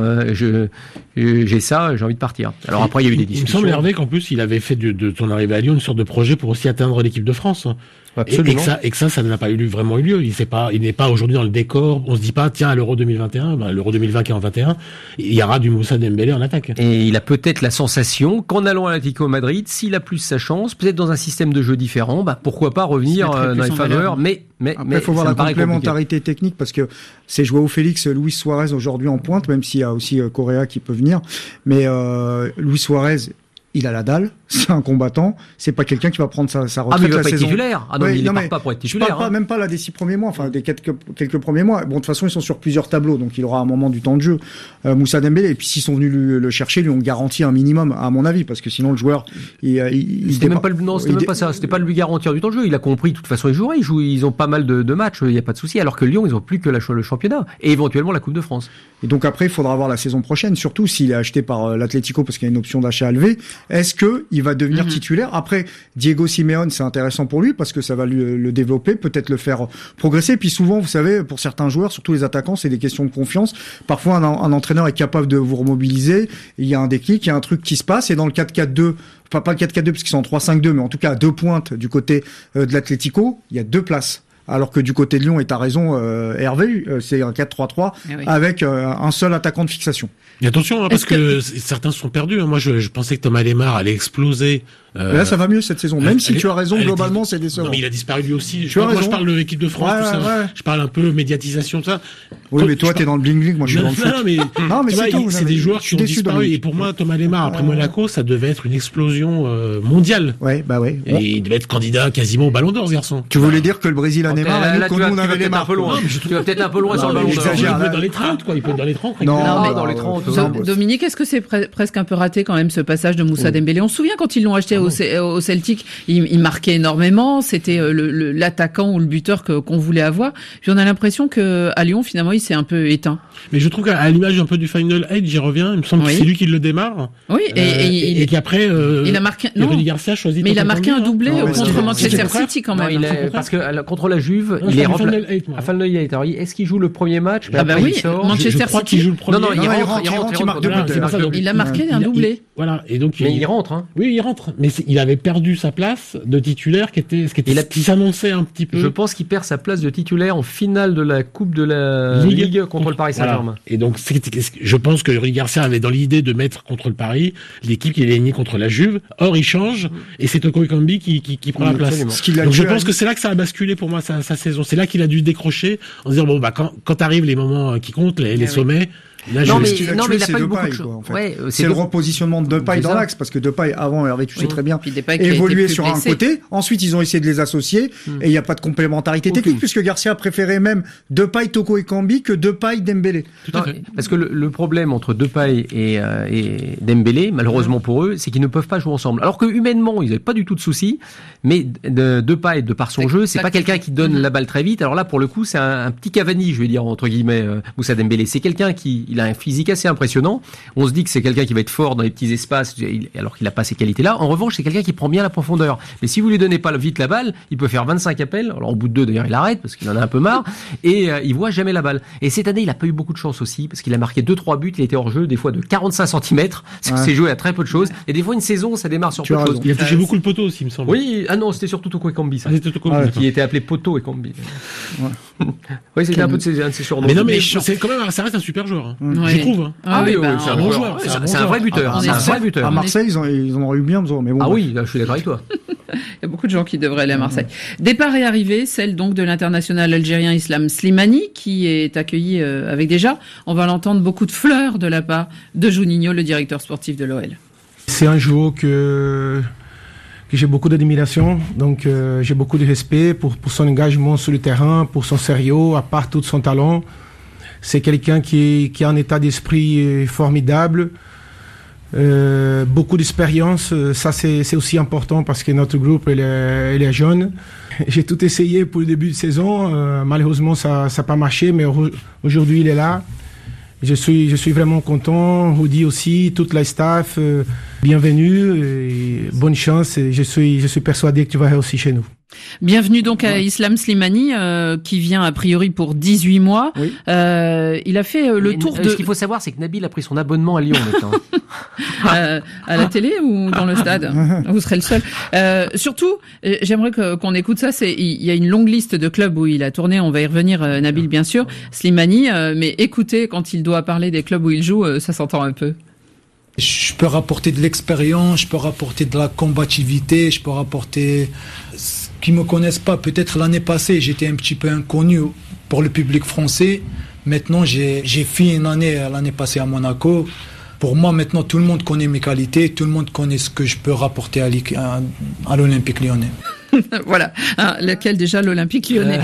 j'ai ça, j'ai envie de partir. Alors après, il y a eu des discussions. Il me semble, Hervé, qu'en plus, il avait fait de ton arrivée à Lyon une sorte de projet pour aussi atteindre l'équipe de France. Absolument. Et que ça n'a pas vraiment eu lieu. Il n'est pas aujourd'hui dans le décor. On se dit pas, tiens, à l'Euro 2021, l'Euro 2020 qui est en 21, il y aura du Moussa Dembélé en attaque. Et il a peut-être la sensation qu'en allant à l'Atlético Madrid, s'il a plus sa chance, peut-être dans un système de jeu différent, pourquoi pas revenir dans les faveurs. Mais il faut voir la complémentarité technique parce que c'est Joao Félix, Luis Suarez aujourd'hui en pointe, même s'il y a aussi Correa qui peut venir. Mais Luis Suarez, il a la dalle, c'est un combattant, c'est pas quelqu'un qui va prendre sa retraite mais il va la pas saison. Être titulaire. Il ne part pas pour être titulaire. Je parle pas, même pas là des 6 premiers mois, enfin des quelques premiers mois. Bon, de toute façon, ils sont sur plusieurs tableaux, donc il aura un moment du temps de jeu. Moussa Dembélé, et puis s'ils sont venus le chercher, lui ont garanti un minimum, à mon avis, parce que sinon le joueur, c'était même pas ça, c'était pas lui garantir du temps de jeu. Il a compris, de toute façon, ils ont pas mal de matchs, il y a pas de souci. Alors que Lyon, ils ont plus que le championnat et éventuellement la Coupe de France. Et donc après, il faudra voir la saison prochaine, surtout s'il est acheté par l'Atlético parce qu'il y a une option d'achat élevée. Est-ce que il va devenir titulaire? Après, Diego Simeone, c'est intéressant pour lui parce que ça va le développer, peut-être le faire progresser. Puis souvent, vous savez, pour certains joueurs, surtout les attaquants, c'est des questions de confiance. Parfois, un entraîneur est capable de vous remobiliser. Il y a un déclic, il y a un truc qui se passe. Et dans le 4-4-2, enfin pas le 4-4-2 parce qu'ils sont en 3-5-2, mais en tout cas à 2 pointes du côté de l'Atlético, il y a 2 places. Alors que du côté de Lyon, et t'as raison, Hervé, c'est un 4-3-3 avec un seul attaquant de fixation. Et attention, parce que certains sont perdus. Moi, je pensais que Thomas Lemar allait exploser. Mais là, ça va mieux cette saison. Même si tu as raison, globalement, c'est décevant. Non, mais il a disparu lui aussi. Moi, je parle de l'équipe de France, tout ça. Je parle un peu médiatisation, tout ça. Oui, mais toi, t'es dans le bling-bling, moi, je suis dans le foot. Non, mais c'est des joueurs qui ont disparu. Et pour moi, Thomas Lemar, après Monaco, ça devait être une explosion mondiale. Ouais. Et il devait être candidat quasiment au Ballon d'Or, ce garçon. Tu voulais dire que le Brésil a Neymar, là, nous, on avait Neymar un peu loin. Tu vas peut-être un peu loin sur le Ballon d'Or. Il peut être dans les 30, quoi. Il peut être dans les 30. Non, dans les 30. Dominique, est-ce que c'est presque un peu raté quand même ce passage de Moussa Dembélé? On se souvient quand ils l'ont acheté au Celtic, il marquait énormément, c'était l'attaquant ou le buteur qu'on voulait avoir. Puis on a l'impression que à Lyon finalement il s'est un peu éteint. Mais je trouve qu'à l'image un peu du Final 8, j'y reviens, il me semble que c'est lui qui le démarre. Oui, et qu'après il a marqué Rudy Garcia choisit. Mais il a marqué un doublé contre Manchester City quand même. Parce que contre la Juve, il est remplacé à Final 8. Alors est-ce qu'il joue le premier match? Ah bah oui, Manchester City joue le premier. Non, il rentre, il marque 2 buts. Il a marqué un doublé. Voilà, et donc mais il rentre, hein. Oui, il rentre, mais il avait perdu sa place de titulaire qui s'annonçait un petit peu. Je pense qu'il perd sa place de titulaire en finale de la Coupe de la Ligue contre le Paris Saint-Germain. Voilà. Et donc, je pense que Rudy Garcia avait dans l'idée de mettre contre le Paris l'équipe qui est alignée contre la Juve. Or, il change et c'est Toko Ekambi qui prend la place. Donc, je pense que c'est là que ça a basculé pour moi sa saison. C'est là qu'il a dû décrocher en se disant bon quand arrivent les moments qui comptent, les sommets. Là, mais il a pas eu beaucoup de choses. En fait. Ouais, c'est le repositionnement de Depay dans l'axe, parce que Depay, avant, Hervé, tu sais très bien, évoluait sur un côté. Ensuite, ils ont essayé de les associer, et il n'y a pas de complémentarité technique, puisque Garcia a préféré même Depay, Toko Ekambi que Depay, Dembélé. Parce que le problème entre Depay et Dembélé, malheureusement pour eux, c'est qu'ils ne peuvent pas jouer ensemble. Alors que humainement, ils n'avaient pas du tout de soucis, mais Depay, de par son jeu, c'est pas quelqu'un qui donne la balle très vite. Alors là, pour le coup, c'est un petit Cavani, je vais dire, entre guillemets, Moussa Dembélé. C'est quelqu'un il a un physique assez impressionnant. On se dit que c'est quelqu'un qui va être fort dans les petits espaces, alors qu'il n'a pas ces qualités-là. En revanche, c'est quelqu'un qui prend bien la profondeur. Mais si vous lui donnez pas vite la balle, il peut faire 25 appels. Alors au bout de 2, d'ailleurs, il arrête parce qu'il en a un peu marre. Et il voit jamais la balle. Et cette année, il a pas eu beaucoup de chance aussi parce qu'il a marqué 2-3 buts. Il était hors jeu des fois de 45 cm. C'est joué à très peu de choses. Et des fois, une saison, ça démarre sur peu de choses. Il a touché beaucoup le poteau aussi, il me semble. Oui, non, c'était surtout Toko Ekambi, ça. Qui était appelé Poto Ekambi. Oui, c'était un peu de ses surnoms. Mais non, mais c'est quand même, ça reste un super joueur. Je trouve. C'est un bon joueur. C'est un vrai buteur. À Marseille, ils en auraient eu bien besoin. Mais bon, oui, là, je suis d'accord avec toi. Il y a beaucoup de gens qui devraient aller à Marseille. Départ et arrivée, celle donc de l'international algérien Islam Slimani, qui est accueilli avec déjà, on va l'entendre, beaucoup de fleurs de la part de Juninho, le directeur sportif de l'OL. C'est un joueur que j'ai beaucoup d'admiration, donc j'ai beaucoup de respect pour son engagement sur le terrain, pour son sérieux, à part tout son talent. C'est quelqu'un qui a un état d'esprit formidable, beaucoup d'expérience. Ça, c'est aussi important parce que notre groupe, il est jeune. J'ai tout essayé pour le début de saison. Malheureusement, ça n'a pas marché, mais aujourd'hui, il est là. Je suis vraiment content. Rudy aussi, toute la staff, bienvenue et bonne chance. Et je suis persuadé que tu vas réussir chez nous. Bienvenue donc à Islam Slimani, qui vient a priori pour 18 mois. Oui. Il a fait le tour de... Ce qu'il faut savoir, c'est que Nabil a pris son abonnement à Lyon maintenant. À la télé ou dans le stade? Vous serez le seul. Surtout, j'aimerais qu'on écoute ça. Il y a une longue liste de clubs où il a tourné. On va y revenir, Nabil, bien sûr. Slimani, mais écoutez, quand il doit parler des clubs où il joue, ça s'entend un peu. Je peux rapporter de l'expérience, je peux rapporter de la combativité, je peux rapporter... Qui me connaissent pas, peut-être l'année passée, j'étais un petit peu inconnu pour le public français. Maintenant, j'ai fait une année l'année passée à Monaco. Pour moi, maintenant, tout le monde connaît mes qualités, tout le monde connaît ce que je peux rapporter à l'Olympique Lyonnais. Voilà. Lequel déjà, l'Olympique Lyonnais.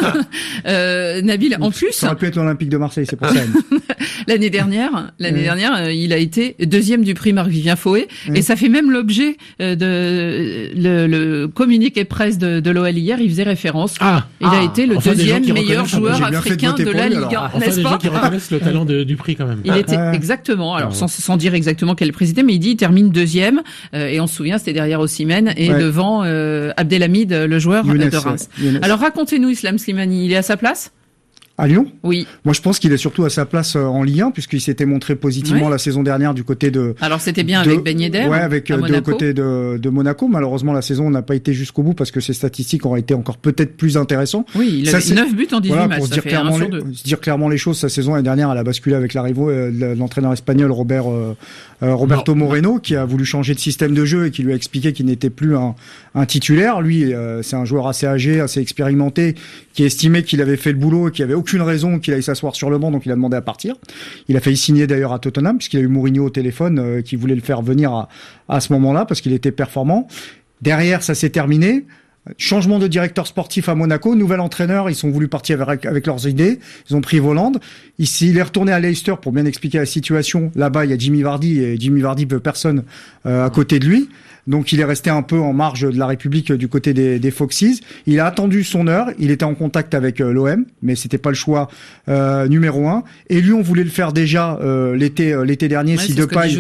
Nabil, en plus. Ça aurait pu être l'Olympique de Marseille, c'est pour ça. L'année dernière, il a été deuxième du prix Marc-Vivien Fauet, et ça fait même l'objet de le communiqué presse de l'OL hier. Il faisait référence. Il a été le deuxième meilleur joueur africain de la Ligue 1, n'est-ce pas? Des gens qui reconnaissent le talent du prix quand même. Il était exactement. Alors sans dire exactement quel prix c'était, mais il dit il termine deuxième, et on se souvient, c'était derrière Osimhen et devant Abdelhamid, le joueur de Reims. Alors racontez-nous, Islam Slimani, il est à sa place? À Lyon? Oui. Moi, je pense qu'il est surtout à sa place en Ligue 1, puisqu'il s'était montré positivement la saison dernière du côté de... Alors, c'était bien avec Ben Yedder. Ouais, avec du côté de Monaco. Malheureusement, la saison n'a pas été jusqu'au bout parce que ses statistiques auraient été encore peut-être plus intéressantes. Oui, il a 9 buts en 18 matchs. Pour se dire clairement les choses, sa saison l'année dernière, elle a basculé avec l'arrivée de l'entraîneur espagnol Roberto Moreno, qui a voulu changer de système de jeu et qui lui a expliqué qu'il n'était plus un titulaire. Lui, c'est un joueur assez âgé, assez expérimenté, qui estimait qu'il avait fait le boulot et qu'il avait aucune raison qu'il aille s'asseoir sur le banc, donc il a demandé à partir. Il a failli signer d'ailleurs à Tottenham, puisqu'il a eu Mourinho au téléphone, qui voulait le faire venir à ce moment-là, parce qu'il était performant. Derrière, ça s'est terminé. Changement de directeur sportif à Monaco, nouvel entraîneur, ils sont voulu partir avec leurs idées, ils ont pris Voland. Ici, il est retourné à Leicester pour bien expliquer la situation. Là-bas, il y a Jimmy Vardy, et Jimmy Vardy veut personne à côté de lui. Donc il est resté un peu en marge de la République du côté des Foxes. Il a attendu son heure, il était en contact avec l'OM, mais c'était pas le choix numéro 1. Et lui, on voulait le faire déjà l'été dernier. Si Depay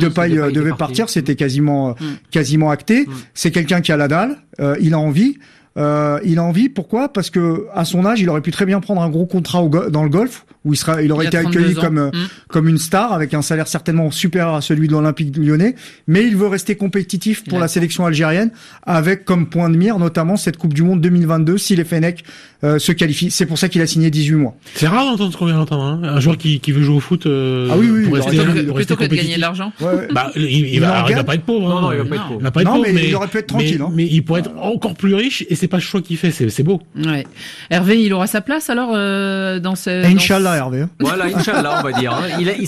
devait partir, c'était quasiment acté. C'est quelqu'un qui a la dalle, il a envie. il a envie. Pourquoi? Parce que à son âge, il aurait pu très bien prendre un gros contrat dans le golf, où il aurait été accueilli comme une star, avec un salaire certainement supérieur à celui de l'Olympique Lyonnais. Mais il veut rester compétitif pour la sélection algérienne, avec comme point de mire notamment cette Coupe du Monde 2022 si les Fennecs se qualifient. C'est pour ça qu'il a signé 18 mois. C'est rare d'entendre ce qu'on vient d'entendre, hein. Un joueur qui veut jouer au foot plutôt que de gagner de l'argent. Bah, il va pas être pauvre. Non, il va pas être pauvre. Il va pas être pauvre, mais il aurait pu être tranquille. Mais il pourrait être encore plus riche, et c'est pas le choix qu'il fait. C'est beau. Ouais. Hervé, il aura sa place alors dans ce. Inch'Allah, Hervé. Voilà, Inch'Allah, on va dire.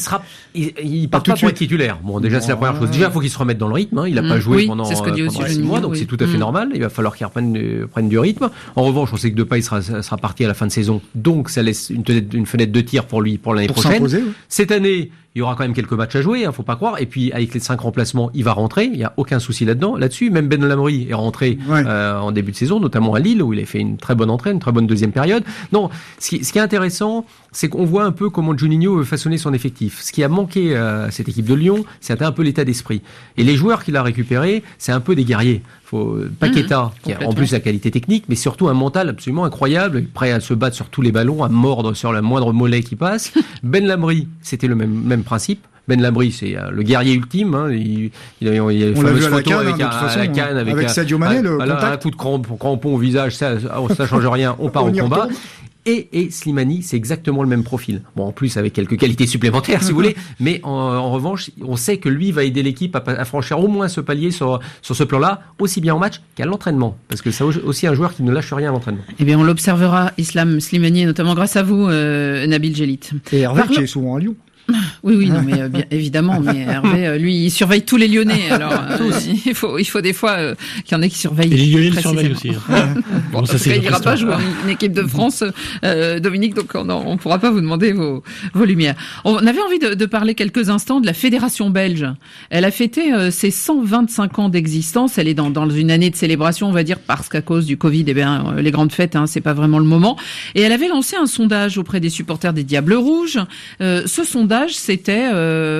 Il part pas pour être titulaire. Bon, déjà c'est la première chose. Déjà, il faut qu'il se remette dans le rythme. Il a pas joué pendant 6 mois, donc c'est tout à fait normal. Il va falloir qu'il reprenne du rythme. En revanche, on sait que Depay sera parti à la fin de saison, donc ça laisse une fenêtre de tir pour lui pour l'année prochaine. Cette année, il y aura quand même quelques matchs à jouer, faut pas croire. Et puis avec les 5 remplacements, il va rentrer. Il y a aucun souci là-dessus. Même Ben Lamry est rentré en début de saison, notamment à Lille, où il a fait une très bonne entrée, une très bonne deuxième période. Non, ce qui est intéressant, c'est qu'on voit un peu comment Juninho veut façonner son effectif. Ce qui a manqué à cette équipe de Lyon, c'était un peu l'état d'esprit. Et les joueurs qu'il a récupérés, c'est un peu des guerriers. Paqueta, qui a en plus la qualité technique, mais surtout un mental absolument incroyable, prêt à se battre sur tous les ballons, à mordre sur la moindre mollet qui passe. Ben Lamry, c'était le même principe. Ben Lamry, c'est le guerrier ultime. Hein. Il a une fameuse photo avec la canne, avec Sadio Mané, le contact. Un coup de crampon au visage, ça change rien. On part au combat. Et Slimani, c'est exactement le même profil. Bon, en plus, avec quelques qualités supplémentaires, si vous voulez. Mais en revanche, on sait que lui va aider l'équipe à franchir au moins ce palier sur ce plan-là, aussi bien en match qu'à l'entraînement. Parce que c'est aussi un joueur qui ne lâche rien à l'entraînement. Eh bien, on l'observera, Islam Slimani, notamment grâce à vous, Nabil Djellit. Et Hervé, qui est souvent à Lyon. Oui, non, mais bien évidemment, mais Hervé, lui, il surveille tous les Lyonnais. Alors, il faut des fois qu'il y en ait qui surveillent. Et les Lyonnais le surveillent aussi. Bon, ça, il n'ira pas jouer une équipe de France, Dominique, donc on pourra pas vous demander vos lumières. On avait envie de parler quelques instants de la Fédération belge. Elle a fêté ses 125 ans d'existence. Elle est dans une année de célébration, on va dire, parce qu'à cause du Covid, les grandes fêtes, c'est pas vraiment le moment. Et elle avait lancé un sondage auprès des supporters des Diables Rouges. Ce sondage, c'était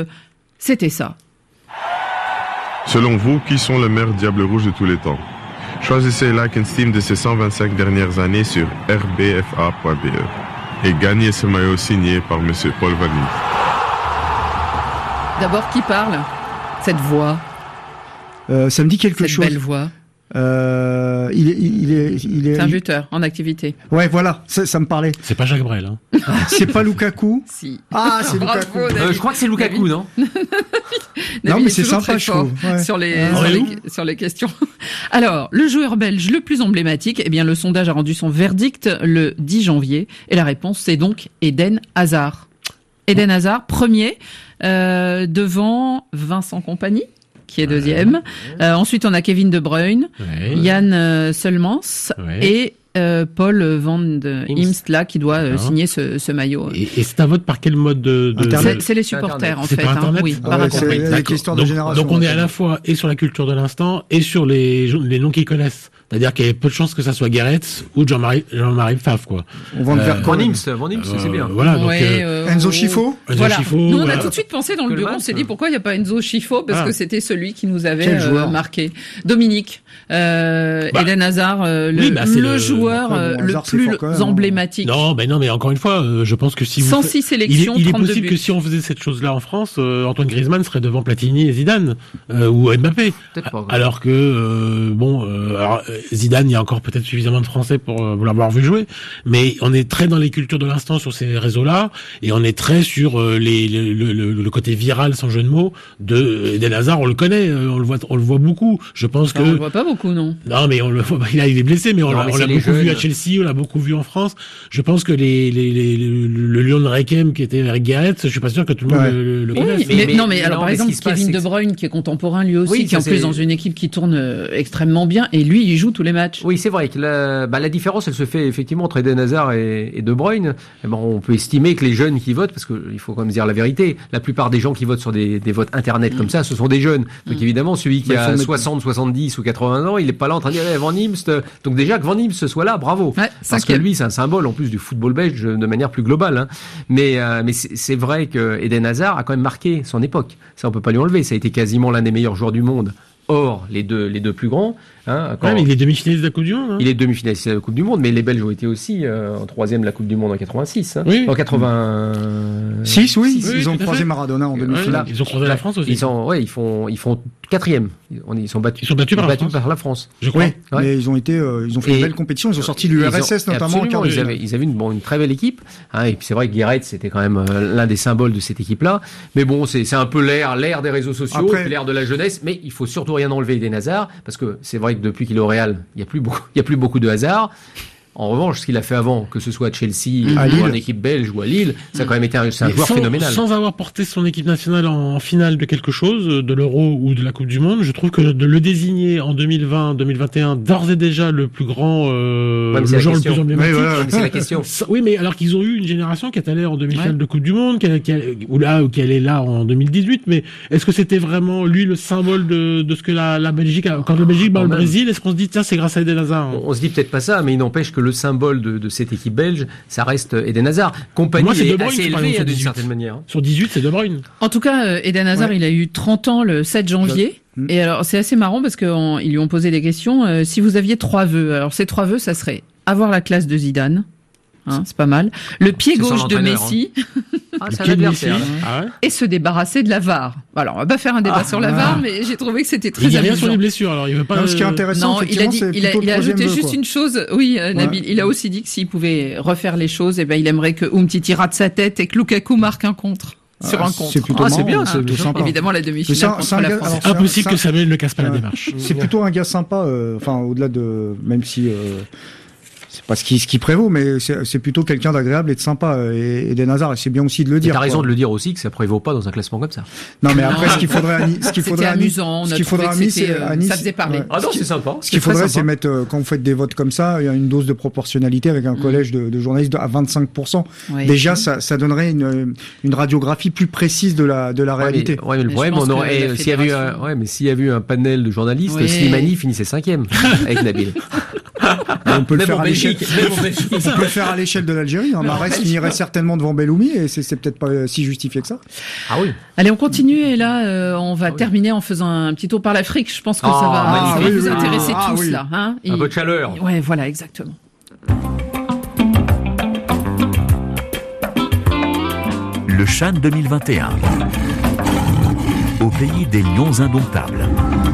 ça. Selon vous, qui sont les meilleurs Diables Rouges de tous les temps? Choisissez Like and Steam de ces 125 dernières années sur rbfa.be et gagnez ce maillot signé par Monsieur Paul Van Nys. D'abord, qui parle? Cette voix. Ça me dit quelque chose. Cette belle voix. Il est c'est un buteur en activité. Ouais, voilà, ça me parlait. C'est pas Jacques Brel, hein. C'est pas Lukaku. Si. Ah, c'est Lukaku. Je crois que c'est Lukaku, non? Non, mais c'est sympa, je trouve. Ouais. Sur les questions. Alors, le joueur belge le plus emblématique, le sondage a rendu son verdict le 10 janvier. Et la réponse, c'est donc Eden Hazard. Eden Hazard, premier, devant Vincent Kompany, qui est deuxième. Ensuite, on a Kevin De Bruyne, Yann Selmans et Paul Van Imst là qui doit signer ce maillot. Et c'est un vote par quel mode de... C'est les supporters en fait. Par Internet. Oui, par Internet. C'est l'histoire de génération. Donc on est à la fois et sur la culture de l'instant et sur les noms qu'ils connaissent. C'est-à-dire qu'il y a peu de chances que ça soit Gareth ou Jean-Marie Pfaff, quoi. On va le faire Van Imst, c'est bien. Voilà, donc, Enzo Scifo. Voilà. Nous, on a tout de suite pensé dans le bureau, on s'est dit pourquoi il n'y a pas Enzo Scifo, parce que c'était celui qui nous avait marqué. Dominique, Eden Hazard, le joueur le plus emblématique. Non, mais encore une fois, je pense que si 106 sélections, il est possible que si on faisait cette chose-là en France, Antoine Griezmann serait devant Platini et Zidane, ou Mbappé. Alors que, alors, Zidane, il y a encore peut-être suffisamment de Français pour l'avoir vu jouer, mais on est très dans les cultures de l'instant sur ces réseaux-là, et on est très sur le côté viral, sans jeu de mots, de Eden Hazard. On le connaît, on le voit beaucoup. Je pense que on le voit pas beaucoup, non. Non, mais on le voit. Il est blessé, mais on l'a beaucoup vu à Chelsea, on l'a beaucoup vu en France. Je pense que le Lion de Requiem qui était avec Gareth, je suis pas sûr que tout le monde le connaisse. Mais alors par exemple Kevin De Bruyne qui est contemporain lui aussi, qui est en plus dans une équipe qui tourne extrêmement bien, et lui il joue tous les matchs. Oui, c'est vrai que la différence elle se fait effectivement entre Eden Hazard et De Bruyne. On peut estimer que les jeunes qui votent, parce qu'il faut quand même dire la vérité, la plupart des gens qui votent sur des votes internet comme ça, ce sont des jeunes. Donc évidemment celui qui a 60, 70 ou 80 ans, il est pas là en train de dire Van Imst. Donc déjà que Van Imst soit là, bravo. Parce que lui c'est un symbole en plus du football belge de manière plus globale. Mais c'est vrai que Eden Hazard a quand même marqué son époque. Ça on peut pas lui enlever. Ça a été quasiment l'un des meilleurs joueurs du monde. Or, les deux plus grands, Mais il est demi-finaliste de la Coupe du Monde. Il est demi-finaliste de la Coupe du Monde, mais les Belges ont été aussi en troisième de la Coupe du Monde en 86. Oui. En 86, oui. Ils ont croisé Maradona en demi-finale. Ils ont croisé la France aussi. Ils font quatrième. Ils sont battus par la France. Je crois. Mais ils ont fait une belle compétition. Ils ont sorti l'URSS notamment. Absolument. Ils avaient une très belle équipe. Et puis c'est vrai que Guéret, c'était quand même l'un des symboles de cette équipe-là. Mais bon, c'est un peu l'ère des réseaux sociaux, l'ère de la jeunesse. Mais il faut surtout rien enlever Eden Hazard, parce que c'est vrai que depuis qu'il est au Real, il y a plus beaucoup de hasard. En revanche, ce qu'il a fait avant, que ce soit à Chelsea ou en équipe belge ou à Lille, ça a quand même été un joueur phénoménal. Sans avoir porté son équipe nationale en finale de quelque chose, de l'Euro ou de la Coupe du Monde, je trouve que de le désigner en 2020-2021 d'ores et déjà le plus grand, le joueur le plus emblématique. C'est la question. Oui, mais alors qu'ils ont eu une génération qui est allée en demi-finale de Coupe du Monde, qu'elle est là en 2018, mais est-ce que c'était vraiment lui le symbole de ce que la Belgique quand la Belgique bat le Brésil, est-ce qu'on se dit tiens c'est grâce à Eden Hazard? On se dit peut-être pas ça, mais il n'empêche que le symbole de cette équipe belge, ça reste Eden Hazard. Compagnie est assez élevée d'une certaine manière. Sur 18, c'est De Bruyne. En tout cas, Eden Hazard, il a eu 30 ans le 7 janvier. Et alors, c'est assez marrant parce qu'ils lui ont posé des questions. Si vous aviez 3 vœux, alors ces 3 vœux, ça serait avoir la classe de Zidane. C'est pas mal. Le pied gauche de Messi. C'est un adversaire. Et se débarrasser de la VAR. Alors, on va pas faire un débat sur la VAR, mais j'ai trouvé que c'était très amusant. Il y a rien sur les blessures, alors il veut pas. Ce qui est intéressant, il a ajouté juste une chose. Oui, Nabil, il a aussi dit que s'il pouvait refaire les choses, il aimerait que Umtiti rate sa tête et que Lukaku marque un contre. Sur un contre. C'est plutôt c'est bien, c'est plutôt sympa. Évidemment, la demi-finale contre la France. C'est impossible que Samuel ne casse pas la démarche. C'est plutôt un gars sympa, au-delà de, même si, c'est pas ce qui prévaut, mais c'est plutôt quelqu'un d'agréable et de sympa, et Eden Hazard, et c'est bien aussi de le dire. T'as raison de le dire aussi, que ça prévaut pas dans un classement comme ça. Non, mais après, ce qu'il faudrait à Nice, ça faisait parler. Ah non, c'est sympa. Ce qu'il faudrait, c'est mettre, quand vous faites des votes comme ça, il y a une dose de proportionnalité avec un collège de journalistes à 25%. Déjà, ça donnerait une radiographie plus précise de la réalité. Mais le problème, s'il y avait eu un panel de journalistes, Slimani finissait 5e avec Nabil. On peut le faire à l'échelle. On peut le faire à l'échelle de l'Algérie. Mahrez finirait certainement devant Belloumi, et c'est peut-être pas si justifié que ça. Ah oui. Allez, on continue, et là, on va terminer en faisant un petit tour par l'Afrique. Je pense que ça va vous intéresser tous là. Un peu de chaleur. Ouais, voilà, exactement. Le CHAN 2021. Au pays des lions indomptables.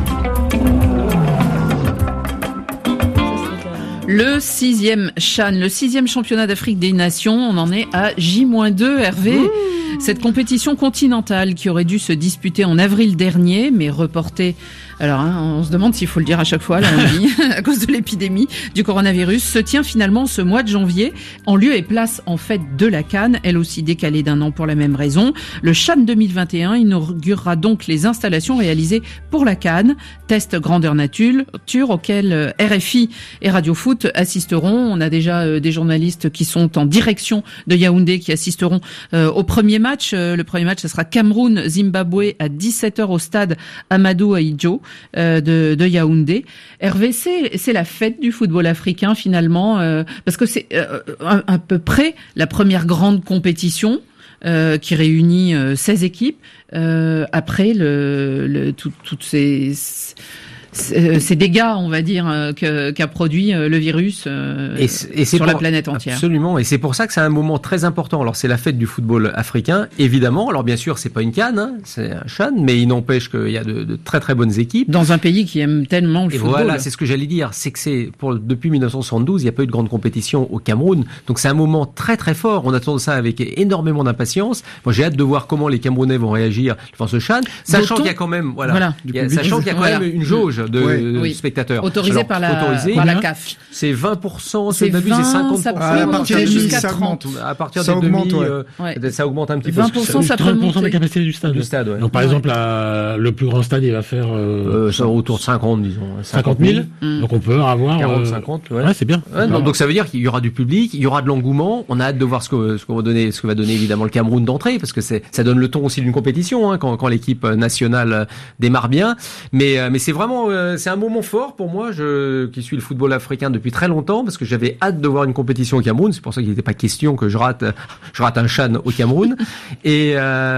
Le 6e CHAN, le 6e championnat d'Afrique des Nations, on en est à J-2, Hervé. Cette compétition continentale qui aurait dû se disputer en avril dernier, mais reportée, alors on se demande s'il faut le dire à chaque fois, là on dit, à cause de l'épidémie du coronavirus, se tient finalement ce mois de janvier, en lieu et place en fait de la CAN, elle aussi décalée d'1 an pour la même raison. Le CHAN 2021 inaugurera donc les installations réalisées pour la CAN, test grandeur nature auquel RFI et Radio Foot assisteront. On a déjà des journalistes qui sont en direction de Yaoundé qui assisteront au premier match. Le premier match, ce sera Cameroun-Zimbabwe à 17h au stade Amadou Ahidjo de Yaoundé. Hervé, c'est la fête du football africain finalement, parce que c'est à peu près la première grande compétition qui réunit 16 équipes après toutes ces dégâts, on va dire, qu'a produit le virus sur la planète entière. Absolument, et c'est pour ça que c'est un moment très important. Alors c'est la fête du football africain, évidemment. Alors bien sûr, c'est pas une CAN, c'est un CHAN, mais il n'empêche qu'il y a de très très bonnes équipes. Dans un pays qui aime tellement le football. Voilà, c'est ce que j'allais dire. C'est que depuis 1972, il n'y a pas eu de grande compétition au Cameroun. Donc c'est un moment très très fort. On attend ça avec énormément d'impatience. Moi j'ai hâte de voir comment les Camerounais vont réagir devant ce CHAN, sachant qu'il y a quand même, sachant qu'il y a quand même une jauge de spectateurs. Autorisé par la CAF. C'est 20%, c'est 50%. À partir des demi, ça augmente. À partir des demi, ça augmente un petit peu. 20%, ça peut monter. 30% de la capacité du stade. Donc, par exemple, le plus grand stade, il va faire, ça autour de 50, disons. 50 000. Donc, on peut avoir 40, 50, ouais, c'est bien. Donc, ça veut dire qu'il y aura du public, il y aura de l'engouement. On a hâte de voir ce que va donner évidemment le Cameroun d'entrée, parce que ça donne le ton aussi d'une compétition, quand l'équipe nationale démarre bien. Mais c'est vraiment c'est un moment fort pour moi, qui suis le football africain depuis très longtemps, parce que j'avais hâte de voir une compétition au Cameroun. C'est pour ça qu'il n'était pas question que je rate un CHAN au Cameroun. Et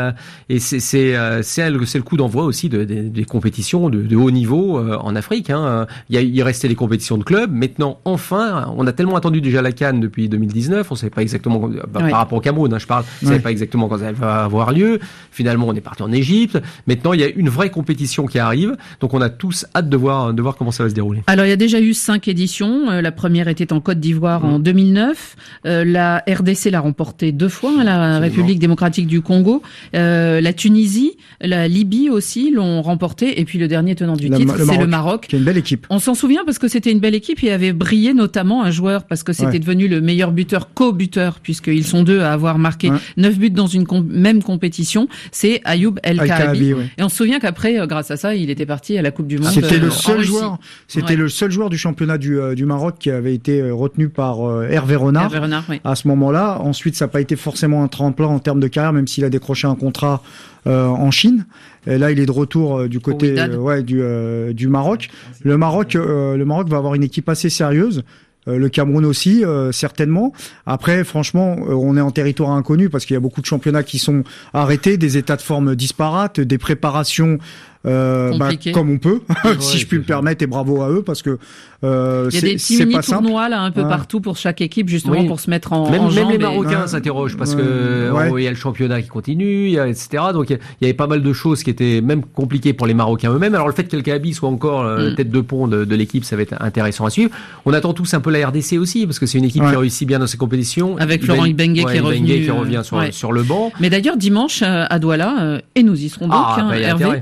c'est le coup d'envoi aussi des compétitions de haut niveau en Afrique. Hein. Il restait les compétitions de clubs. Maintenant, enfin, on a tellement attendu déjà la CAN depuis 2019. On savait pas exactement par rapport au Cameroun. Hein, je parle. On savait pas exactement quand elle va avoir lieu. Finalement, on est parti en Égypte. Maintenant, il y a une vraie compétition qui arrive. Donc, on a tous hâte de voir comment ça va se dérouler. Alors, il y a déjà eu 5 éditions. La première était en Côte d'Ivoire en 2009. La RDC l'a remporté 2 fois, la République démocratique du Congo. La Tunisie, la Libye aussi l'ont remporté. Et puis, le dernier tenant du titre, c'est le Maroc. Qui est une belle équipe. On s'en souvient parce que c'était une belle équipe et avait brillé notamment un joueur parce que c'était devenu le meilleur buteur, co-buteur, puisqu'ils sont 2 à avoir marqué 9 buts dans une même compétition. C'est Ayoub El Kaabi. Et on se souvient qu'après, grâce à ça, il était parti à la Coupe du Monde. C'était le seul joueur. C'était le seul joueur du championnat du Maroc qui avait été retenu par Hervé Renard. À ce moment-là. Ensuite, ça n'a pas été forcément un tremplin en termes de carrière, même s'il a décroché un contrat en Chine. Et là, il est de retour du côté du Maroc. Le Maroc va avoir une équipe assez sérieuse. Le Cameroun aussi, certainement. Après, franchement, on est en territoire inconnu parce qu'il y a beaucoup de championnats qui sont arrêtés, des états de forme disparates, des préparations comme on peut, si je puis me permettre, et bravo à eux parce que il y a des petits mini-tournois là un peu partout pour chaque équipe justement pour se mettre en même jambe. Même les Marocains s'interrogent parce que il y a le championnat qui continue, etc. Donc il y avait pas mal de choses qui étaient même compliquées pour les Marocains eux-mêmes. Alors le fait qu'El Kaabi soit encore tête de pont de l'équipe, ça va être intéressant à suivre. On attend tous un peu la RDC aussi parce que c'est une équipe qui réussit bien dans ses compétitions. Avec Florent Ibenge qui est revenu, qui revient sur le banc. Mais d'ailleurs dimanche à Douala et nous y serons donc Hervé.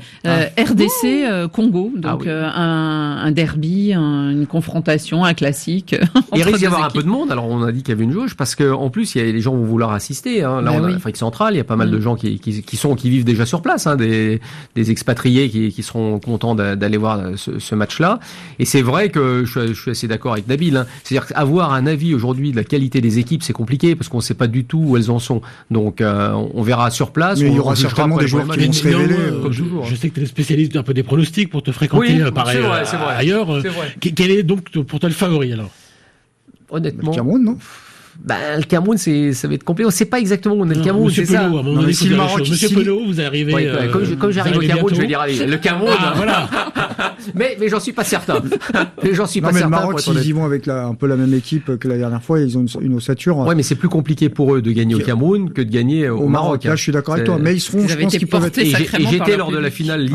RDC Congo, donc un derby, une confrontation, un classique. Il risque d'y avoir un peu de monde. Alors on a dit qu'il y avait une jauge parce que en plus les gens vont vouloir assister. Hein. Là on a l'Afrique centrale, il y a pas mal de gens qui vivent déjà sur place, hein, des expatriés qui seront contents d'aller voir ce match-là. Et c'est vrai que je suis assez d'accord avec Nabil. Hein. C'est-à-dire avoir un avis aujourd'hui de la qualité des équipes, c'est compliqué parce qu'on ne sait pas du tout où elles en sont. Donc on verra sur place. Mais il y aura certainement des joueurs qui vont se révéler. Comme toujours. Je sais que tu es spécialiste un peu des pronostics pour te fréquenter pareil c'est vrai. Ailleurs. Quel est donc pour toi le favori alors? Honnêtement, le Cameroun, non? Le Cameroun, ça va être compliqué. On ne sait pas exactement où on est le Cameroun, c'est ça. Si le Maroc, Monsieur Pelot, vous arrivez. Comme j'arrive au Cameroun, je vais dire allez, le Cameroun. Voilà. mais j'en suis pas certain. Le Maroc, s'ils y vont avec un peu la même équipe que la dernière fois, ils ont une ossature. Ouais, mais c'est plus compliqué pour eux de gagner au Cameroun que de gagner au Maroc. Là, je suis d'accord avec toi. Mais ils seront, je pense qu'ils peuvent être. Et j'étais lors de la finale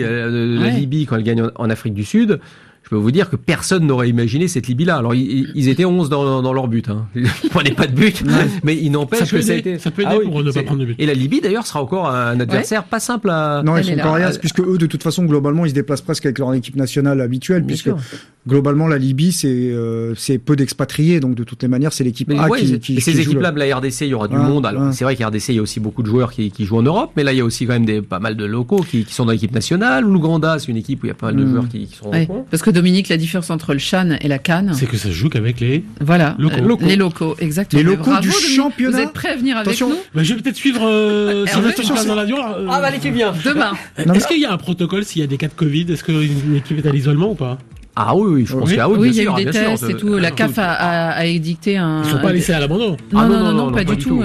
Libye quand elle gagne en Afrique du Sud. Je peux vous dire que personne n'aurait imaginé cette Libye-là. Alors, ils étaient 11 dans leur but. Hein. Ils prenaient pas de but, mais il n'empêche que ça a été... Ça peut aider pour ne pas prendre de but. Et la Libye, d'ailleurs, sera encore un adversaire pas simple à... Non, ils sont coriaces, puisque eux, de toute façon, globalement, ils se déplacent presque avec leur équipe nationale habituelle, puisque globalement, la Libye, c'est peu d'expatriés, donc de toutes les manières, c'est l'équipe A qui ces équipes-là, la RDC, il y aura du monde. Alors, c'est vrai qu'à RDC, il y a aussi beaucoup de joueurs qui jouent en Europe, mais là, il y a aussi quand même pas mal de locaux qui sont dans l'équipe nationale. L'Ouganda, c'est une équipe où il y a pas mal de joueurs qui sont locaux. Parce que Dominique, la différence entre le CHAN et la CAN, c'est que ça se joue qu'avec les locaux. Les locaux, exactement. Les locaux du championnat. Vous êtes prêts à venir avec nous? Je vais peut-être suivre Sylvestre dans l'avion. Allez, tu viens. Demain. Est-ce qu'il y a un protocole s'il y a des cas de Covid? Est-ce qu'une équipe est à l'isolement ou pas? Ah oui, je pense qu'il y a il y a eu des tests et tout. La CAF a édicté un... Ils ne sont pas laissés à l'abandon. Non, pas du tout.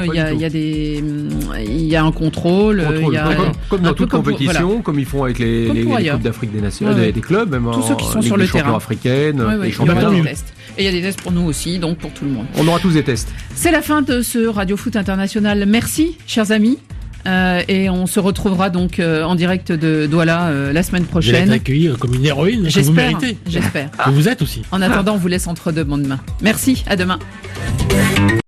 Il y a un contrôle. Comme dans toute compétition, comme ils font avec les Coupes d'Afrique des Nations, des clubs, même tous ceux qui sont sur le terrain africaines, les championnats. Et il y a des tests pour nous aussi, donc pour tout le monde. On aura tous des tests. C'est la fin de ce Radio Foot International. Merci, chers amis. Et on se retrouvera donc en direct de Douala la semaine prochaine. Vous allez être accueillie comme une héroïne que vous méritez. J'espère. Que vous êtes aussi. En attendant, on vous laisse entre deux bonnes mains. Merci, à demain.